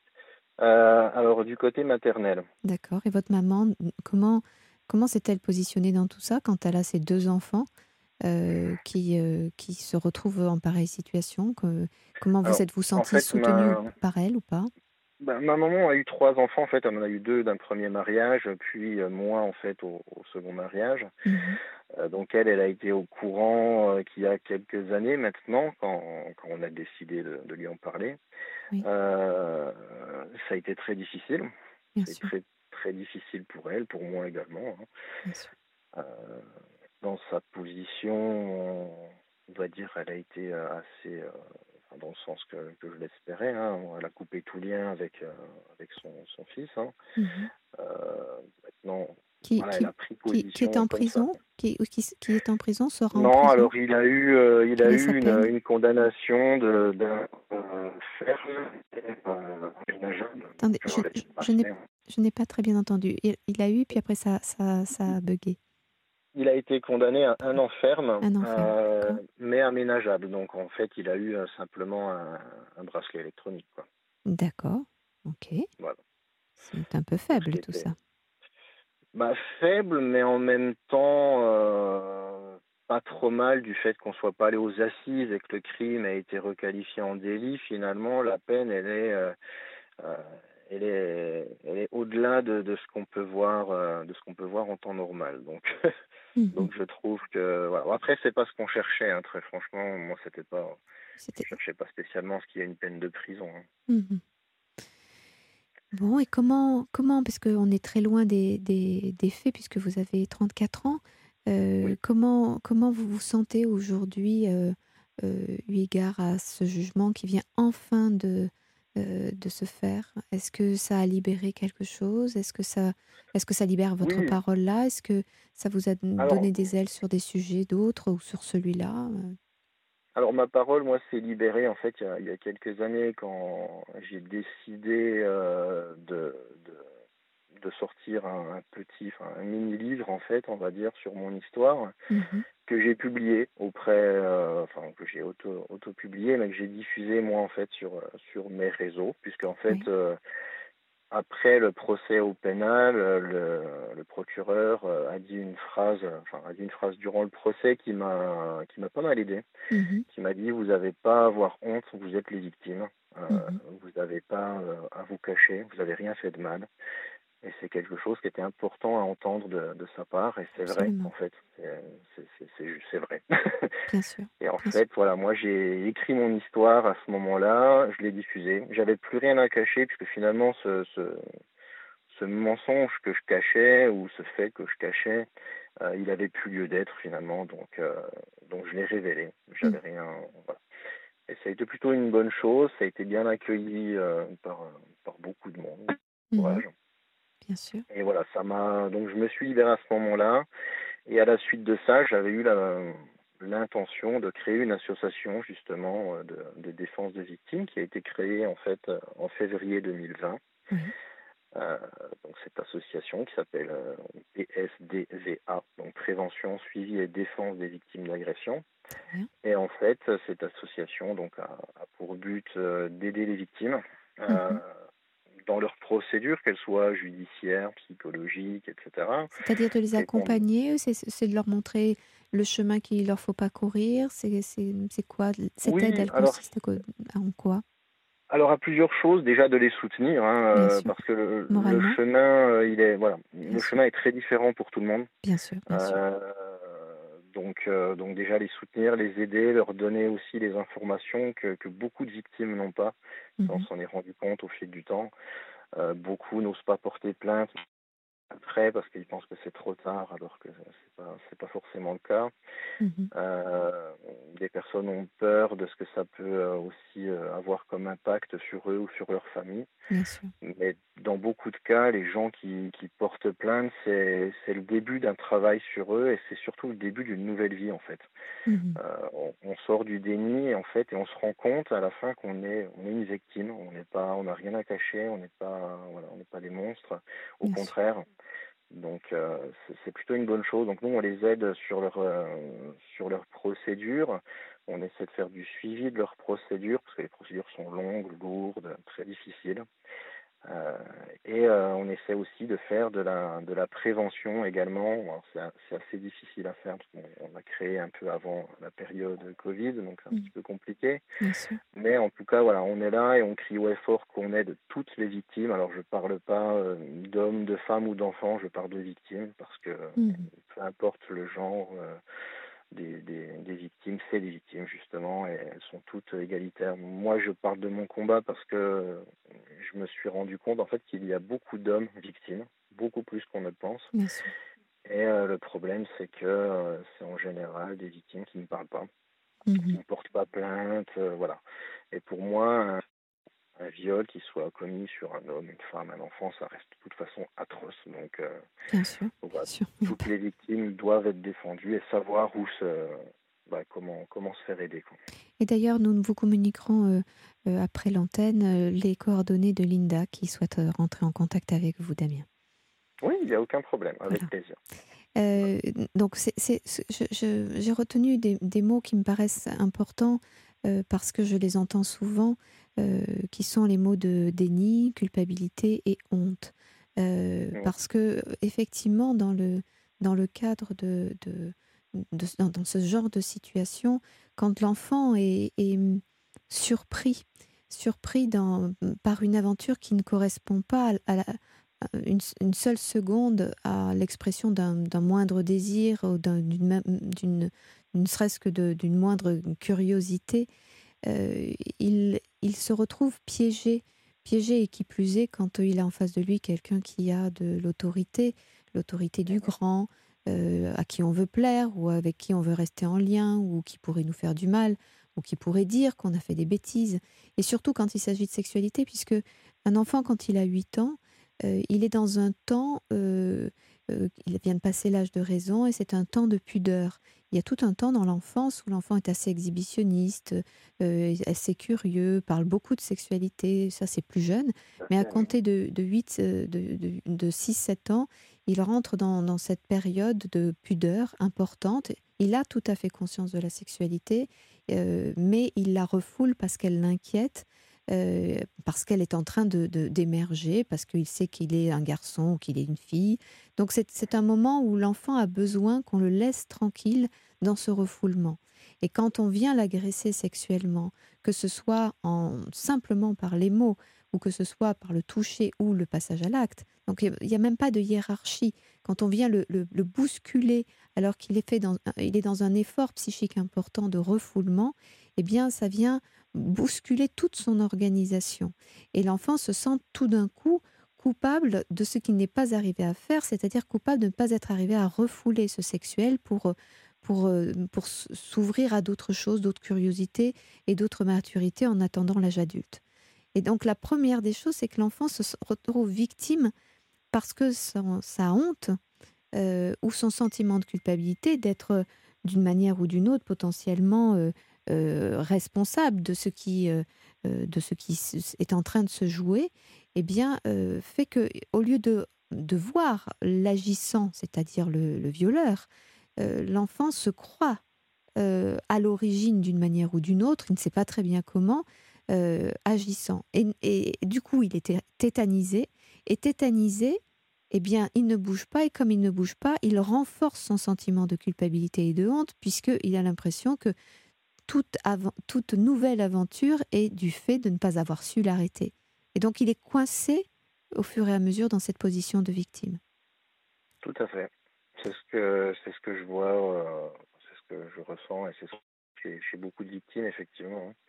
Euh, alors du côté maternel. D'accord. Et votre maman, comment, comment s'est-elle positionnée dans tout ça quand elle a ses deux enfants euh, qui, euh, qui se retrouvent en pareille situation? Que- comment vous Alors êtes-vous en senti fait, soutenu ou- ma par elle ou pas? Ben, ma maman a eu trois enfants, en fait. Elle en a eu deux d'un premier mariage, puis euh, moi, en fait, au, au second mariage. Mhm. Euh, donc, elle, elle a été au courant euh, qu'il y a quelques années maintenant, quand, quand on a décidé de, de lui en parler. Oui, Euh, Ça a été très difficile. bien C'est sûr, très, très difficile pour elle, pour moi également, hein. bien sûr. Euh, dans sa position, on va dire, elle a été euh, assez, euh, enfin, dans le sens que, que je l'espérais, hein. Elle a coupé tout lien avec, euh, avec son, son fils, hein. Mhm. Euh, Maintenant, Qui, voilà, elle qui, a pris qui, qui est position en comme ça. prison? Qui, ou qui, qui est en prison sera en Non, prison? alors il a eu, euh, il a Quelle est sa eu une, peine? une condamnation de, d'un euh, ferme euh, aménageable. Attendez, Donc, je, euh, je, l'année je n'ai passée, je n'ai pas très bien entendu. Il, il a eu, puis après ça, ça, ça a bugué. il a été condamné à un an ferme, Un enferme, euh, d'accord. mais aménageable. Donc en fait, il a eu euh, simplement un, un bracelet électronique, quoi. D'accord, ok. Voilà. C'est un peu Donc ce faible qui tout était ça. bah, faible, mais en même temps euh, pas trop mal du fait qu'on soit pas allé aux assises et que le crime a été requalifié en délit. Finalement, la peine, elle est, euh, euh, elle est, elle est au-delà de, de ce qu'on peut voir, euh, de ce qu'on peut voir en temps normal. Donc, Mhm. donc je trouve que voilà. Bon, après, c'est pas ce qu'on cherchait, hein, très franchement. Moi, c'était pas, je C'était... cherchais pas spécialement ce qu'il y a une peine de prison, hein. Mhm. Bon, et comment, comment parce qu'on est très loin des, des, des faits, puisque vous avez trente-quatre ans, euh, Oui. comment, comment vous vous sentez aujourd'hui, euh, euh, eu égard à ce jugement qui vient enfin de, euh, de se faire? Est-ce que ça a libéré quelque chose? Est-ce que ça, est-ce que ça libère votre Oui. parole là? Est-ce que ça vous a Alors, donné des ailes sur des sujets d'autres ou sur celui-là? Euh, alors ma parole, moi, s'est libérée en fait il y a, il y a quelques années quand j'ai décidé euh, de, de, de sortir un, un petit, enfin, un mini-livre en fait, on va dire, sur mon histoire, mhm, que j'ai publié auprès, euh, enfin que j'ai auto, auto-publié, mais que j'ai diffusé moi en fait sur, euh, sur mes réseaux, puisque en fait, oui. euh, après le procès au pénal, euh, le, le procureur euh, a dit une phrase, euh, enfin a dit une phrase durant le procès qui m'a qui m'a pas mal aidé, Mhm, qui m'a dit vous n'avez pas à avoir honte, vous êtes les victimes, euh, mhm, vous n'avez pas euh, à vous cacher, vous n'avez rien fait de mal. Et c'est quelque chose qui était important à entendre de, de sa part, et c'est vrai, en absolument. fait, c'est c'est- c'est- c'est ju- c'est vrai. Bien sûr. Et en Bien sûr. fait, voilà, moi j'ai écrit mon histoire à ce moment-là, je l'ai diffusée, j'avais plus rien à cacher, puisque finalement ce, ce, ce mensonge que je cachais, ou ce fait que je cachais, euh, il avait plus lieu d'être finalement, donc, euh, donc je l'ai révélé, Mhm, j'avais rien, voilà. Et ça a été plutôt une bonne chose, ça a été bien accueilli euh, par, par beaucoup de monde. mhm, Courage. bien sûr. Et voilà, ça m'a. Donc je me suis libéré à ce moment-là. Et à la suite de ça, j'avais eu la- l'intention de créer une association justement euh, de, de défense des victimes qui a été créée en fait euh, en février deux mille vingt. Oui. Euh, donc cette association qui s'appelle euh, P S D V A, donc Prévention, Suivi et Défense des victimes d'agression. Très bien. Et en fait, cette association donc a, a pour but euh, d'aider les victimes euh, Mhm. dans leurs procédures, qu'elles soient judiciaires, psychologiques, et cetera. C'est-à-dire de les Et qu'on- accompagner, c'est c'est de leur montrer le chemin qu'il leur faut parcourir. C'est c'est c'est quoi cette aide? Oui, Elle alors, consiste co- en quoi? alors à plusieurs choses, déjà de les soutenir, hein, Bien euh, sûr. parce que le, le Moralement, chemin, euh, il est voilà, bien le sûr, chemin est très différent pour tout le monde. bien sûr, bien sûr. Euh, donc, euh, donc déjà les soutenir, les aider, leur donner aussi les informations que, que beaucoup de victimes n'ont pas. Ça, on Mhm. s'en est rendu compte au fil du temps. Euh, beaucoup n'osent pas porter plainte après parce qu'ils pensent que c'est trop tard, alors que c'est pas c'est pas forcément le cas. Mhm. Euh, des personnes ont peur de ce que ça peut euh, aussi euh, avoir comme impact sur eux ou sur leur famille. Bien sûr. Mais dans beaucoup de cas, les gens qui, qui portent plainte, c'est c'est le début d'un travail sur eux, et c'est surtout le début d'une nouvelle vie en fait. Mhm. Euh, on, on sort du déni en fait, et on se rend compte à la fin qu'on est on est une victime. On n'est pas, on n'a rien à cacher, on n'est pas voilà, on n'est pas des monstres. Au Bien sûr. contraire. Donc euh, c'est c'est plutôt une bonne chose. Donc nous on les aide sur leur euh, sur leur procédure. On essaie de faire du suivi de leurs procédures parce que les procédures sont longues, lourdes, très difficiles. Euh, et euh, on essaie aussi de faire de la de la prévention également. Alors, c'est a- c'est assez difficile à faire parce qu'on on a créé un peu avant la période Covid, donc c'est un petit Mhm. peu compliqué. Bien sûr. Mais en tout cas, voilà, on est là et on crie haut et fort qu'on aide toutes les victimes. Alors, je parle pas euh, d'hommes, de femmes ou d'enfants, je parle de victimes parce que euh, Mhm. peu importe le genre euh, des, des, des victimes, c'est des victimes justement, et elles sont toutes égalitaires. Moi, je parle de mon combat parce que je me suis rendu compte en fait qu'il y a beaucoup d'hommes victimes, beaucoup plus qu'on ne le pense. Bien sûr. Et euh, le problème, c'est que euh, c'est en général des victimes qui ne parlent pas, qui Mhm. ne portent pas plainte, euh, voilà. Et pour moi, un, un viol qui soit commis sur un homme, une femme, un enfant, ça reste de toute façon atroce. Donc, euh, Bien sûr. donc Bien voilà, sûr. Oui. toutes les victimes doivent être défendues et savoir où se, bah, comment, comment se faire aider, quoi. Et d'ailleurs, nous vous communiquerons euh, euh, après l'antenne euh, les coordonnées de Linda qui souhaite euh, rentrer en contact avec vous, Damien. Oui, il n'y a aucun problème, avec Voilà. plaisir. Euh, donc, c'est, c'est, c'est- je- je- j'ai retenu des, des mots qui me paraissent importants euh, parce que je les entends souvent, euh, qui sont les mots de déni, culpabilité et honte. Euh, Mm. parce que effectivement, dans le, dans le cadre de, de, de- dans, dans ce genre de situation, quand l'enfant est, est surpris surpris dans, par une aventure qui ne correspond pas à, à la- à une, une seule seconde à l'expression d'un, d'un moindre désir ou d'un- d'une, même- d'une, ne serait-ce que de- d'une moindre curiosité, euh, il, il se retrouve piégé, piégé et qui plus est quand il a en face de lui quelqu'un qui a de l'autorité, l'autorité du grand, euh, à qui on veut plaire ou avec qui on veut rester en lien ou qui pourrait nous faire du mal ou qui pourrait dire qu'on a fait des bêtises. Et surtout quand il s'agit de sexualité, puisque un enfant, quand il a huit ans, euh, il est dans un temps, euh, euh, il vient de passer l'âge de raison et c'est un temps de pudeur. Il y a tout un temps dans l'enfance où l'enfant est assez exhibitionniste, euh, assez curieux, parle beaucoup de sexualité, ça c'est plus jeune, mais à compter de, de, huit, euh, de, de, de six sept ans, il rentre dans, dans cette période de pudeur importante. Il a tout à fait conscience de la sexualité, euh, mais il la refoule parce qu'elle l'inquiète, euh, parce qu'elle est en train de, de, d'émerger, parce qu'il sait qu'il est un garçon ou qu'il est une fille. Donc c'est, c'est un moment où l'enfant a besoin qu'on le laisse tranquille dans ce refoulement. Et quand on vient l'agresser sexuellement, que ce soit en, simplement par les mots, ou que ce soit par le toucher ou le passage à l'acte, donc il n'y a même pas de hiérarchie. Quand on vient le, le, le bousculer alors qu'il est, fait dans, il est dans un effort psychique important de refoulement, eh bien ça vient bousculer toute son organisation. Et l'enfant se sent tout d'un coup coupable de ce qu'il n'est pas arrivé à faire, c'est-à-dire coupable de ne pas être arrivé à refouler ce sexuel pour, pour, pour s'ouvrir à d'autres choses, d'autres curiosités et d'autres maturités en attendant l'âge adulte. Et donc la première des choses, c'est que l'enfant se retrouve victime parce que son, sa honte euh, ou son sentiment de culpabilité d'être euh, d'une manière ou d'une autre potentiellement euh, euh, responsable de ce qui, euh, euh, de ce qui est en train de se jouer, eh bien, euh, fait que au lieu de, de voir l'agissant, c'est-à-dire le, le violeur, euh, l'enfant se croit euh, à l'origine d'une manière ou d'une autre, il ne sait pas très bien comment, euh, agissant. Et, et du coup, il était tétanisé. Et tétanisé, eh bien, il ne bouge pas. Et comme il ne bouge pas, il renforce son sentiment de culpabilité et de honte, puisqu'il a l'impression que toute, avant, toute nouvelle aventure est du fait de ne pas avoir su l'arrêter. Et donc, il est coincé au fur et à mesure dans cette position de victime. Tout à fait. C'est ce que c'est ce que je vois, euh, c'est ce que je ressens et c'est ce chez, chez beaucoup de victimes effectivement. Hein.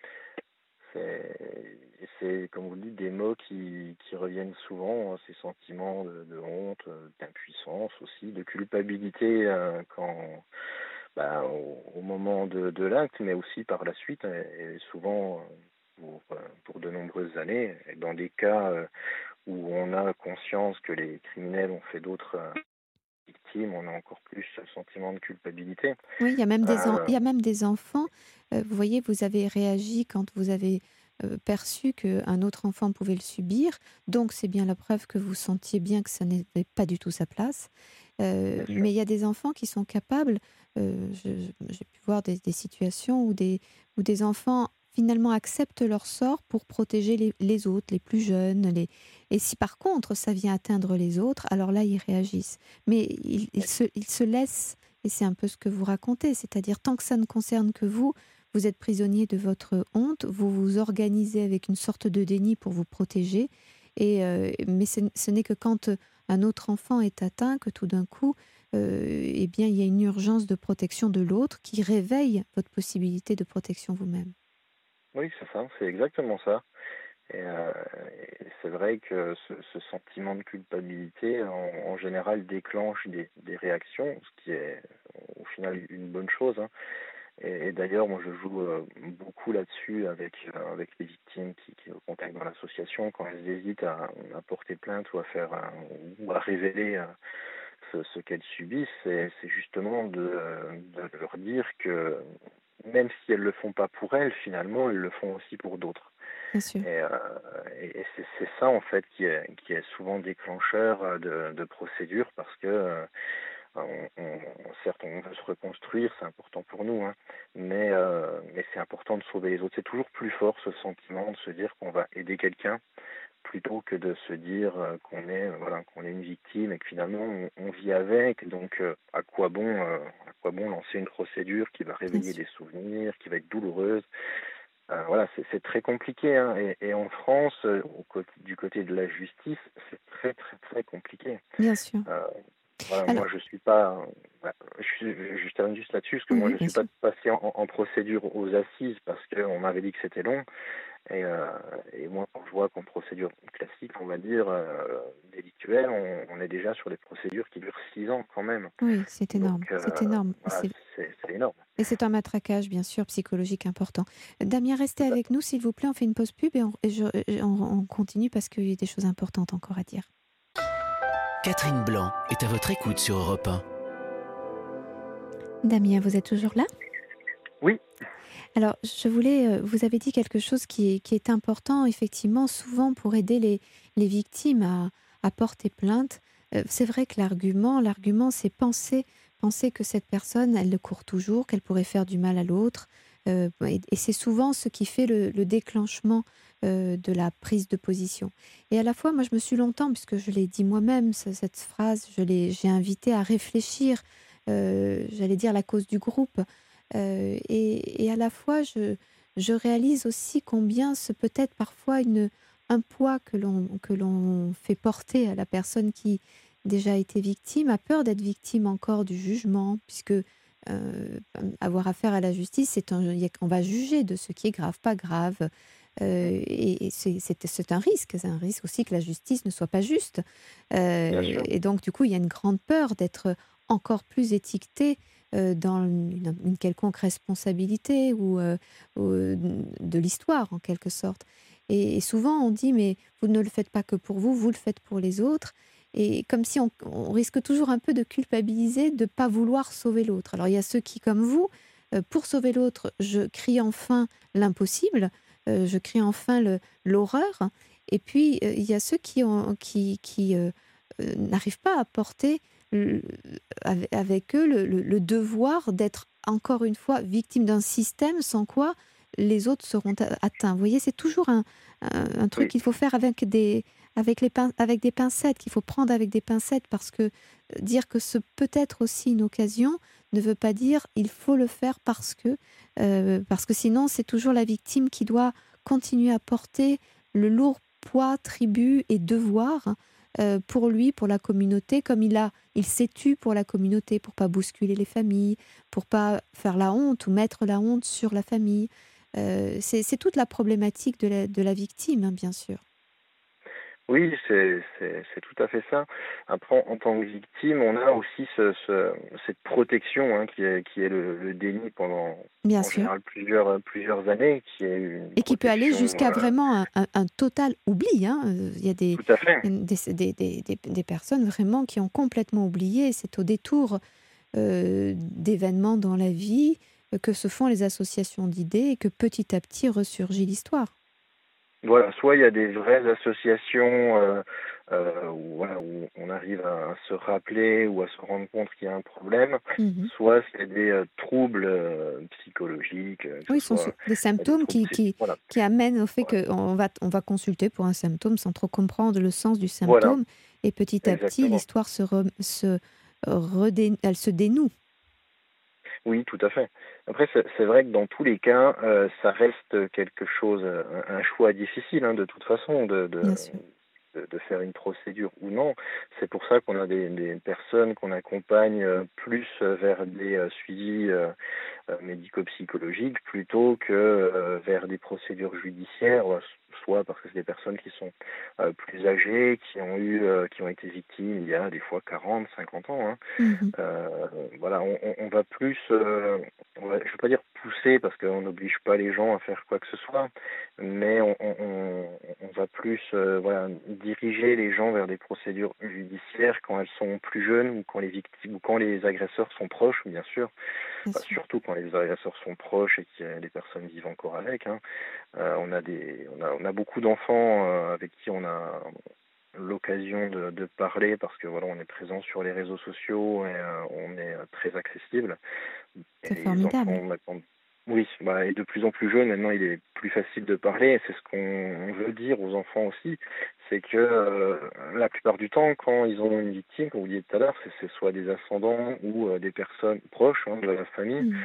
C'est, et c'est comme vous le dites des mots qui, qui reviennent souvent, hein, ces sentiments de, de honte, d'impuissance aussi, de culpabilité euh, quand bah, au, au moment de, de l'acte, mais aussi par la suite et, et souvent euh, pour, euh, pour de nombreuses années. Et dans des cas euh, où on a conscience que les criminels ont fait d'autres euh, victime, on a encore plus ce sentiment de culpabilité. Oui, il y a même des, en- Euh, il y a même des enfants. Euh, vous voyez, vous avez réagi quand vous avez euh, perçu qu'un autre enfant pouvait le subir. Donc, c'est bien la preuve que vous sentiez bien que ça n'avait pas du tout sa place. Euh, mais il y a des enfants qui sont capables. euh, je- je- j'ai pu voir des, des situations où des, où des enfants finalement acceptent leur sort pour protéger les, les autres, les plus jeunes. Les... Et si par contre ça vient atteindre les autres, alors là, ils réagissent. Mais ils, ils se, ils se laissent. Et c'est un peu ce que vous racontez, c'est-à-dire tant que ça ne concerne que vous, vous êtes prisonnier de votre honte, vous vous organisez avec une sorte de déni pour vous protéger, et, euh, mais ce, ce n'est que quand un autre enfant est atteint que tout d'un coup, euh, eh bien, il y a une urgence de protection de l'autre qui réveille votre possibilité de protection vous-même. oui, c'est ça, c'est exactement ça. Et, euh, et c'est vrai que ce, ce sentiment de culpabilité, en, en général, déclenche des, des réactions, ce qui est au final une bonne chose. Hein. Et, et d'ailleurs, moi, je joue euh, beaucoup là-dessus avec euh, avec les victimes qui, qui me contactent dans l'association quand elles hésitent à, à porter plainte ou à faire un, ou à révéler euh, ce, ce qu'elles subissent. C'est, c'est justement de, de leur dire que même si elles le font pas pour elles, finalement, elles le font aussi pour d'autres. Bien sûr. Et, euh, et c'est, c'est ça en fait qui est, qui est souvent déclencheur de, de procédures parce que euh, on, on, certes on veut se reconstruire, c'est important pour nous, hein, mais, euh, mais c'est important de sauver les autres. C'est toujours plus fort ce sentiment de se dire qu'on va aider quelqu'un plutôt que de se dire euh, qu'on est euh, voilà qu'on est une victime et que finalement on, on vit avec. Donc euh, à quoi bon euh, à quoi bon lancer une procédure qui va Bien réveiller sûr. des souvenirs, qui va être douloureuse. Euh, voilà, c'est, c'est très compliqué, hein. Et, et en France, euh, au côté, du côté de la justice, c'est très très très compliqué. Bien sûr. Euh, voilà, Alors, moi je suis pas, euh, je, suis, je termine juste là-dessus parce que oui, moi oui, je bien suis pas sûr. passé en, en procédure aux assises parce qu'on m'avait dit que c'était long. Et, euh, et moi, quand je vois qu'en procédure classique, on va dire, euh, délictuelle, on, on est déjà sur des procédures qui durent six ans quand même. Oui, c'est Donc, énorme. C'est euh, énorme. Et voilà, c'est, c'est, c'est énorme. et c'est un matraquage, bien sûr, psychologique important. Damien, restez avec nous, s'il vous plaît. On fait une pause pub et on, et je- et on, on continue parce qu'il y a des choses importantes encore à dire. Catherine Blanc est à votre écoute sur Europe un. Damien, vous êtes toujours là ? Oui. Alors, je voulais, euh, vous avez dit quelque chose qui est, qui est important, effectivement, souvent pour aider les, les victimes à, à porter plainte. Euh, c'est vrai que l'argument, l'argument, c'est penser, penser que cette personne, elle le court toujours, qu'elle pourrait faire du mal à l'autre. Euh, et, et c'est souvent ce qui fait le, le déclenchement euh, de la prise de position. Et à la fois, moi, je me suis longtemps, puisque je l'ai dit moi-même, ce- cette phrase, je l'ai, j'ai invité à réfléchir, euh, j'allais dire la cause du groupe. Euh, et, et à la fois, je, je réalise aussi combien ce peut être parfois une, un poids que l'on, que l'on fait porter à la personne qui déjà a été victime, a peur d'être victime encore du jugement, puisque euh, avoir affaire à la justice, c'est un, il y a- on va juger de ce qui est grave, pas grave. Euh, et et c'est, c'est, c'est un risque, c'est un risque aussi que la justice ne soit pas juste. Bien Euh, sûr. et donc, du coup, il y a une grande peur d'être encore plus étiqueté euh, dans une, une quelconque responsabilité ou, euh, ou, euh, de l'histoire, en quelque sorte. Et, et souvent, on dit, mais vous ne le faites pas que pour vous, vous le faites pour les autres. Et comme si on, on risque toujours un peu de culpabiliser, de ne pas vouloir sauver l'autre. Alors, il y a ceux qui, comme vous, euh, pour sauver l'autre, je crie enfin l'impossible, euh, je crie enfin le, l'horreur. Et puis, euh, il y a ceux qui, ont, qui, qui euh, euh, n'arrivent pas à porter le- avec, avec eux le, le- le devoir d'être encore une fois victime d'un système sans quoi les autres seront a- atteints. Vous voyez, c'est toujours un, un, un truc Oui. qu'il faut faire avec des, avec, les pin- avec des pincettes, qu'il faut prendre avec des pincettes parce que euh, dire que ce peut être aussi une occasion ne veut pas dire il faut le faire parce que, euh, parce que sinon c'est toujours la victime qui doit continuer à porter le lourd poids, tribut et devoir euh, pour lui, pour la communauté, comme il a, il s'est tu pour la communauté, pour pas bousculer les familles, pour pas faire la honte ou mettre la honte sur la famille. Euh, c'est, c'est toute la problématique de la, de la victime, hein, bien sûr. Oui, c'est, c'est, c'est tout à fait ça. Après, en tant que victime, on a aussi ce, ce, cette protection hein, qui est, qui est le, le déni pendant, Bien en sûr. général, plusieurs, plusieurs années, qui est une Et qui peut aller protection... jusqu'à euh, vraiment un, un- un total oubli, hein. Euh, Il y a des, tout à fait. des, des, des, des- des personnes vraiment qui ont complètement oublié. C'est au détour euh, d'événements dans la vie euh, que se font les associations d'idées et que petit à petit ressurgit l'histoire. Voilà, soit il y a des vraies associations euh, euh, où, voilà, où on arrive à, à se rappeler ou à se rendre compte qu'il y a un problème, Mhm. soit c'est des euh, troubles euh, psychologiques, euh, que Oui, ce ce sont soit des euh, des symptômes troubles qui, psy- qui, voilà, qui amènent au fait voilà, qu'on va, on va consulter pour un symptôme sans trop comprendre le sens du voilà, symptôme. Et petit à petit, exactement. l'histoire se, re- se, redé- elle se dénoue. Oui, tout à fait. Après, c'est c'est vrai que dans tous les cas, euh, ça reste quelque chose, euh, un, un choix difficile hein, de toute façon de, de, Bien sûr. de, de faire une procédure ou non. C'est pour ça qu'on a des, des personnes qu'on accompagne euh, plus vers des euh, suivis euh, euh, médico-psychologiques plutôt que euh, vers des procédures judiciaires, euh, soit parce que c'est des personnes qui sont euh, plus âgées, qui ont eu, euh, qui ont été victimes il y a des fois quarante, cinquante ans. Hein. Mhm. Euh, voilà, on, on- on va plus, euh, on va- je ne veux pas dire pousser parce qu'on n'oblige pas les gens à faire quoi que ce soit, mais on, on, on- on va plus, euh, voilà, diriger les gens vers des procédures judiciaires quand elles sont plus jeunes ou quand les victimes ou quand les agresseurs sont proches, bien sûr. Bien Enfin, sûr. surtout quand les agresseurs sont proches et que les personnes vivent encore avec. Hein. Euh, on a des, on a, on a beaucoup d'enfants euh, avec qui on a l'occasion de, de parler parce que voilà, on est présent sur les réseaux sociaux et euh, on est euh, très accessible. Et C'est les formidable. enfants maintenant, oui, bah, et de plus en plus jeunes, maintenant il est plus facile de parler. Et c'est ce qu'on veut dire aux enfants aussi, c'est que euh, la plupart du temps, quand ils ont une victime, comme vous disiez tout à l'heure, c'est, c'est soit des ascendants ou euh, des personnes proches hein, de la famille. Mhm.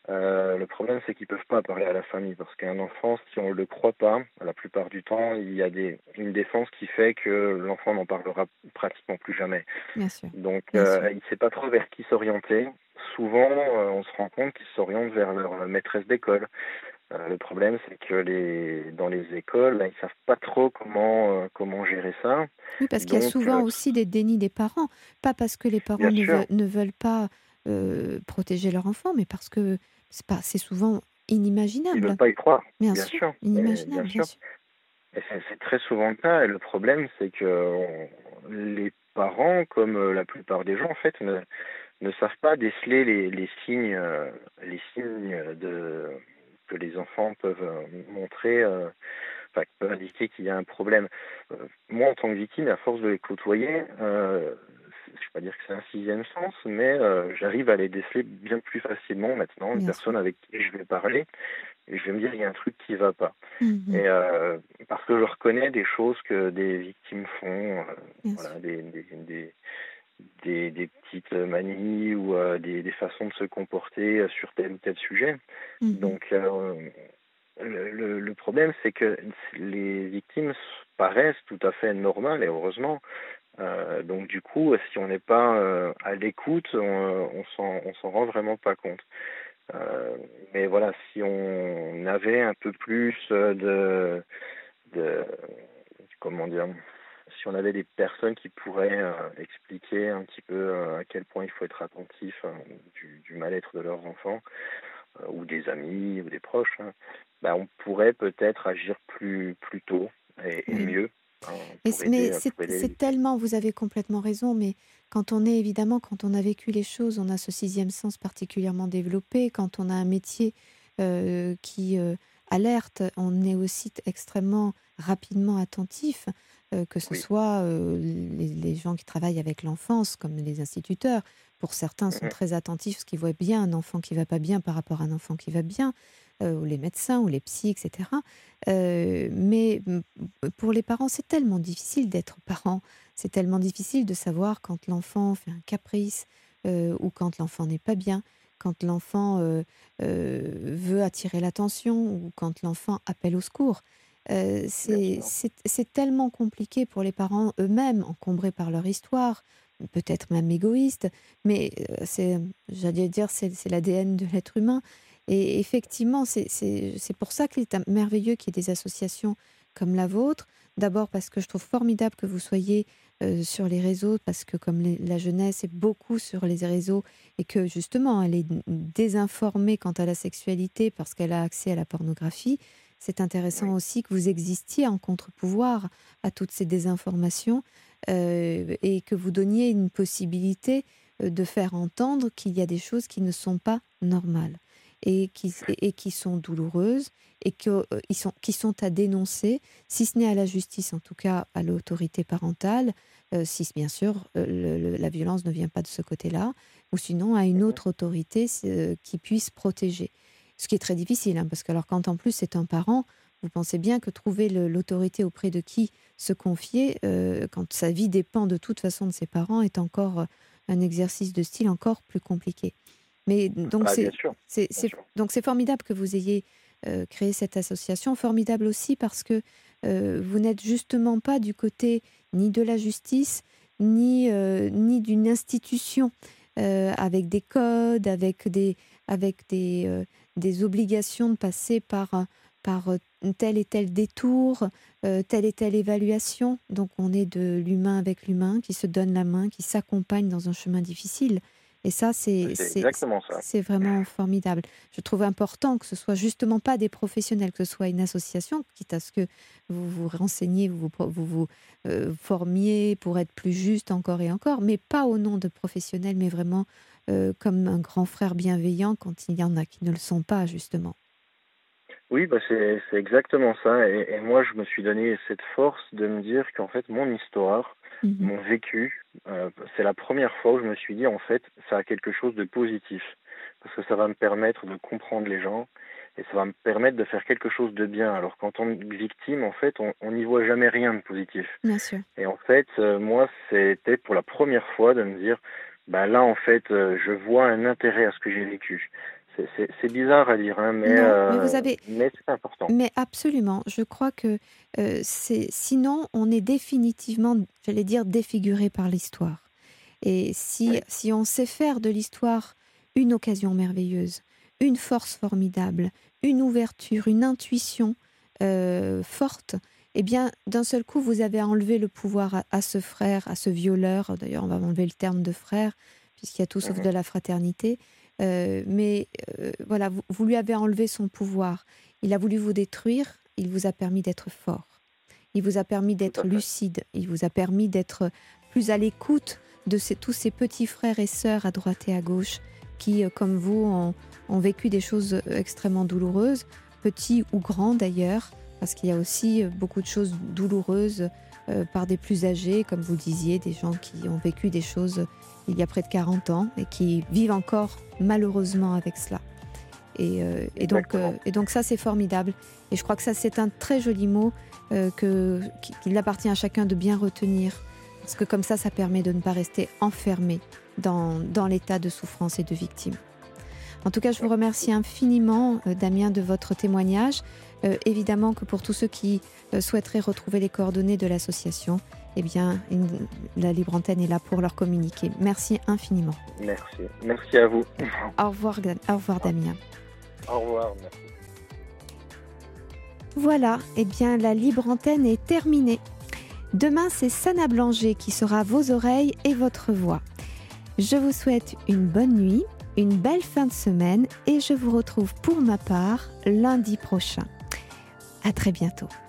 Euh, le problème, c'est qu'ils peuvent pas parler à la famille parce qu'un enfant, si on le croit pas, la plupart du temps, il y a des, une défense qui fait que l'enfant n'en parlera pratiquement plus jamais. Bien sûr, Donc, bien sûr. euh, il ne sait pas trop vers qui s'orienter. Souvent, euh, on se rend compte qu'ils s'orientent vers leur maîtresse d'école. Euh, le problème, c'est que les, dans les écoles, ben, ils savent pas trop comment, euh, comment gérer ça. Oui, parce qu'il y a Donc, souvent euh, aussi des dénis des parents. Pas parce que les parents bien ne sûr, veulent, ne veulent pas euh, protéger leur enfant, mais parce que c'est pas, c'est souvent ils veulent inimaginable. pas y croire, Bien bien sûr, sûr, et bien inimaginable, bien sûr. sûr. Et c'est c'est très souvent le cas. Et le problème, c'est que on- les parents, comme euh, la plupart des gens, en fait, ne, ne savent pas déceler les, les signes, euh, les signes de que les enfants peuvent euh, montrer, euh, enfin, qui peuvent indiquer qu'il y a un problème. Euh, moi, en tant que victime, à force de les côtoyer, euh, je ne vais pas dire que c'est un sixième sens, mais euh, j'arrive à les déceler bien plus facilement maintenant. Une Bien sûr. personne avec qui je vais parler, et je vais me dire, il y a un truc qui va pas. Mhm. Et euh, parce que je reconnais des choses que des victimes font, euh, Bien sûr. voilà, des, des, des, des, des petites manies ou euh, des, des façons de se comporter euh, sur tel ou tel sujet. Mhm. Donc, euh, le, le, le problème, c'est que les victimes paraissent tout à fait normales, et heureusement. Euh, donc, du coup, si on n'est pas euh, à l'écoute, on, on s'en, on s'en rend vraiment pas compte. Euh, mais voilà, si on avait un peu plus euh, de, de comment dire, si on avait des personnes qui pourraient euh, expliquer un petit peu euh, à quel point il faut être attentif euh, du, du mal-être de leurs enfants, euh, ou des amis, ou des proches, hein, bah, on pourrait peut-être agir plus, plus tôt et, et Oui. mieux, hein, Et pour c- mais aider, c'est pour aider les c'est victimes. tellement, vous avez complètement raison, mais quand on est évidemment, quand on a vécu les choses, on a ce sixième sens particulièrement développé, quand on a un métier euh, qui euh, alerte, on est aussi t- extrêmement rapidement attentif, euh, que ce Oui. soit euh, les, les gens qui travaillent avec l'enfance, comme les instituteurs. Pour certains, sont Mhm. très attentifs, parce qu'ils voient bien un enfant qui va pas bien par rapport à un enfant qui va bien, euh, ou les médecins, ou les psys, et cetera. Euh, mais mm, pour les parents, c'est tellement difficile d'être parent. C'est tellement difficile de savoir quand l'enfant fait un caprice euh, ou quand l'enfant n'est pas bien, quand l'enfant euh, euh, veut attirer l'attention ou quand l'enfant appelle au secours. Euh, Bien c'est sûr. c'est- c'est tellement compliqué pour les parents eux-mêmes, encombrés par leur histoire, peut-être même égoïstes, mais euh, c'est, j'allais dire, c'est c'est l'A D N de l'être humain. Et effectivement, c'est c'est- c'est pour ça qu'il est merveilleux qu'il y ait des associations comme la vôtre. D'abord parce que je trouve formidable que vous soyez euh, sur les réseaux, parce que comme les- la jeunesse est beaucoup sur les réseaux et que justement elle est désinformée quant à la sexualité parce qu'elle a accès à la pornographie, c'est intéressant Oui. aussi que vous existiez en contre-pouvoir à toutes ces désinformations euh, et que vous donniez une possibilité euh, de faire entendre qu'il y a des choses qui ne sont pas normales et qui, et, et qui sont douloureuses et qui, euh, ils sont, qui sont à dénoncer, si ce n'est à la justice, en tout cas à l'autorité parentale, euh, si bien sûr euh, le- le- la violence ne vient pas de ce côté-là, ou sinon à une Mhm. autre autorité euh, qui puisse protéger. Ce qui est très difficile, hein, parce que alors quand en plus c'est un parent, vous pensez bien que trouver le- l'autorité auprès de qui se confier, euh, quand sa vie dépend de toute façon de ses parents, est encore euh, un exercice de style encore plus compliqué. Mais donc Ah, bien c'est sûr. c'est Bien c'est sûr. donc c'est formidable que vous ayez euh, créé cette association. Formidable aussi parce que euh, vous n'êtes justement pas du côté ni de la justice, ni, euh, ni d'une institution euh, avec des codes, avec des, avec des, euh, des obligations de passer par, un- par euh, tel et tel détour, euh, telle et telle évaluation. Donc on est de l'humain avec l'humain qui se donne la main, qui s'accompagne dans un chemin difficile. Et ça, c'est C'est c'est- exactement ça. c'est vraiment formidable. Je trouve important que ce soit justement pas des professionnels, que ce soit une association, quitte à ce que vous vous renseigniez, vous vous, vous, vous, euh, formiez pour être plus juste encore et encore, mais pas au nom de professionnels, mais vraiment euh, comme un grand frère bienveillant quand il y en a qui ne le sont pas, justement. Oui, bah c'est c'est exactement ça. Et, et moi, je me suis donné cette force de me dire qu'en fait, mon histoire, Mhm. mon vécu, euh, c'est la première fois où je me suis dit, en fait, ça a quelque chose de positif. Parce que ça va me permettre de comprendre les gens et ça va me permettre de faire quelque chose de bien. Alors qu'en tant que victime, en fait, on on n'y voit jamais rien de positif. Bien sûr. Et en fait, euh, moi, c'était pour la première fois de me dire, bah là, en fait, euh, je vois un intérêt à ce que j'ai vécu. C'est, c'est, c'est bizarre à dire, hein, mais, Non, euh, mais vous avez... mais c'est important. Mais absolument, je crois que euh, c'est... sinon, on est définitivement, j'allais dire, défiguré par l'histoire. Et si, Oui. si on sait faire de l'histoire une occasion merveilleuse, une force formidable, une ouverture, une intuition euh, forte, eh bien, d'un seul coup, vous avez enlevé le pouvoir à, à ce frère, à ce violeur. D'ailleurs, on va enlever le terme de frère, puisqu'il y a tout sauf Mhm. de la fraternité. Euh, mais euh, voilà, vous, vous lui avez enlevé son pouvoir. Il a voulu vous détruire, il vous a permis d'être fort. Il vous a permis Tout d'être à fait. lucide. Il vous a permis d'être plus à l'écoute de ces, tous ces petits frères et sœurs à droite et à gauche qui, euh, comme vous, ont, ont vécu des choses extrêmement douloureuses, petits ou grands d'ailleurs, parce qu'il y a aussi euh, beaucoup de choses douloureuses euh, par des plus âgés, comme vous le disiez, des gens qui ont vécu des choses il y a près de quarante ans et qui vivent encore malheureusement avec cela. Et, euh, et, donc, euh, et donc ça, c'est formidable. Et je crois que ça, c'est un très joli mot euh, que, qu'il appartient à chacun de bien retenir. Parce que comme ça, ça permet de ne pas rester enfermé dans, dans l'état de souffrance et de victime. En tout cas, je vous remercie infiniment, euh, Damien, de votre témoignage. Euh, évidemment que pour tous ceux qui euh, souhaiteraient retrouver les coordonnées de l'association, eh bien, une, la Libre Antenne est là pour leur communiquer. Merci infiniment. Merci. Merci à vous. Au revoir, au revoir Damien. Au revoir. Merci. Voilà, eh bien, la Libre Antenne est terminée. Demain, c'est Sana Blanger qui sera à vos oreilles et votre voix. Je vous souhaite une bonne nuit, une belle fin de semaine et je vous retrouve pour ma part lundi prochain. À très bientôt.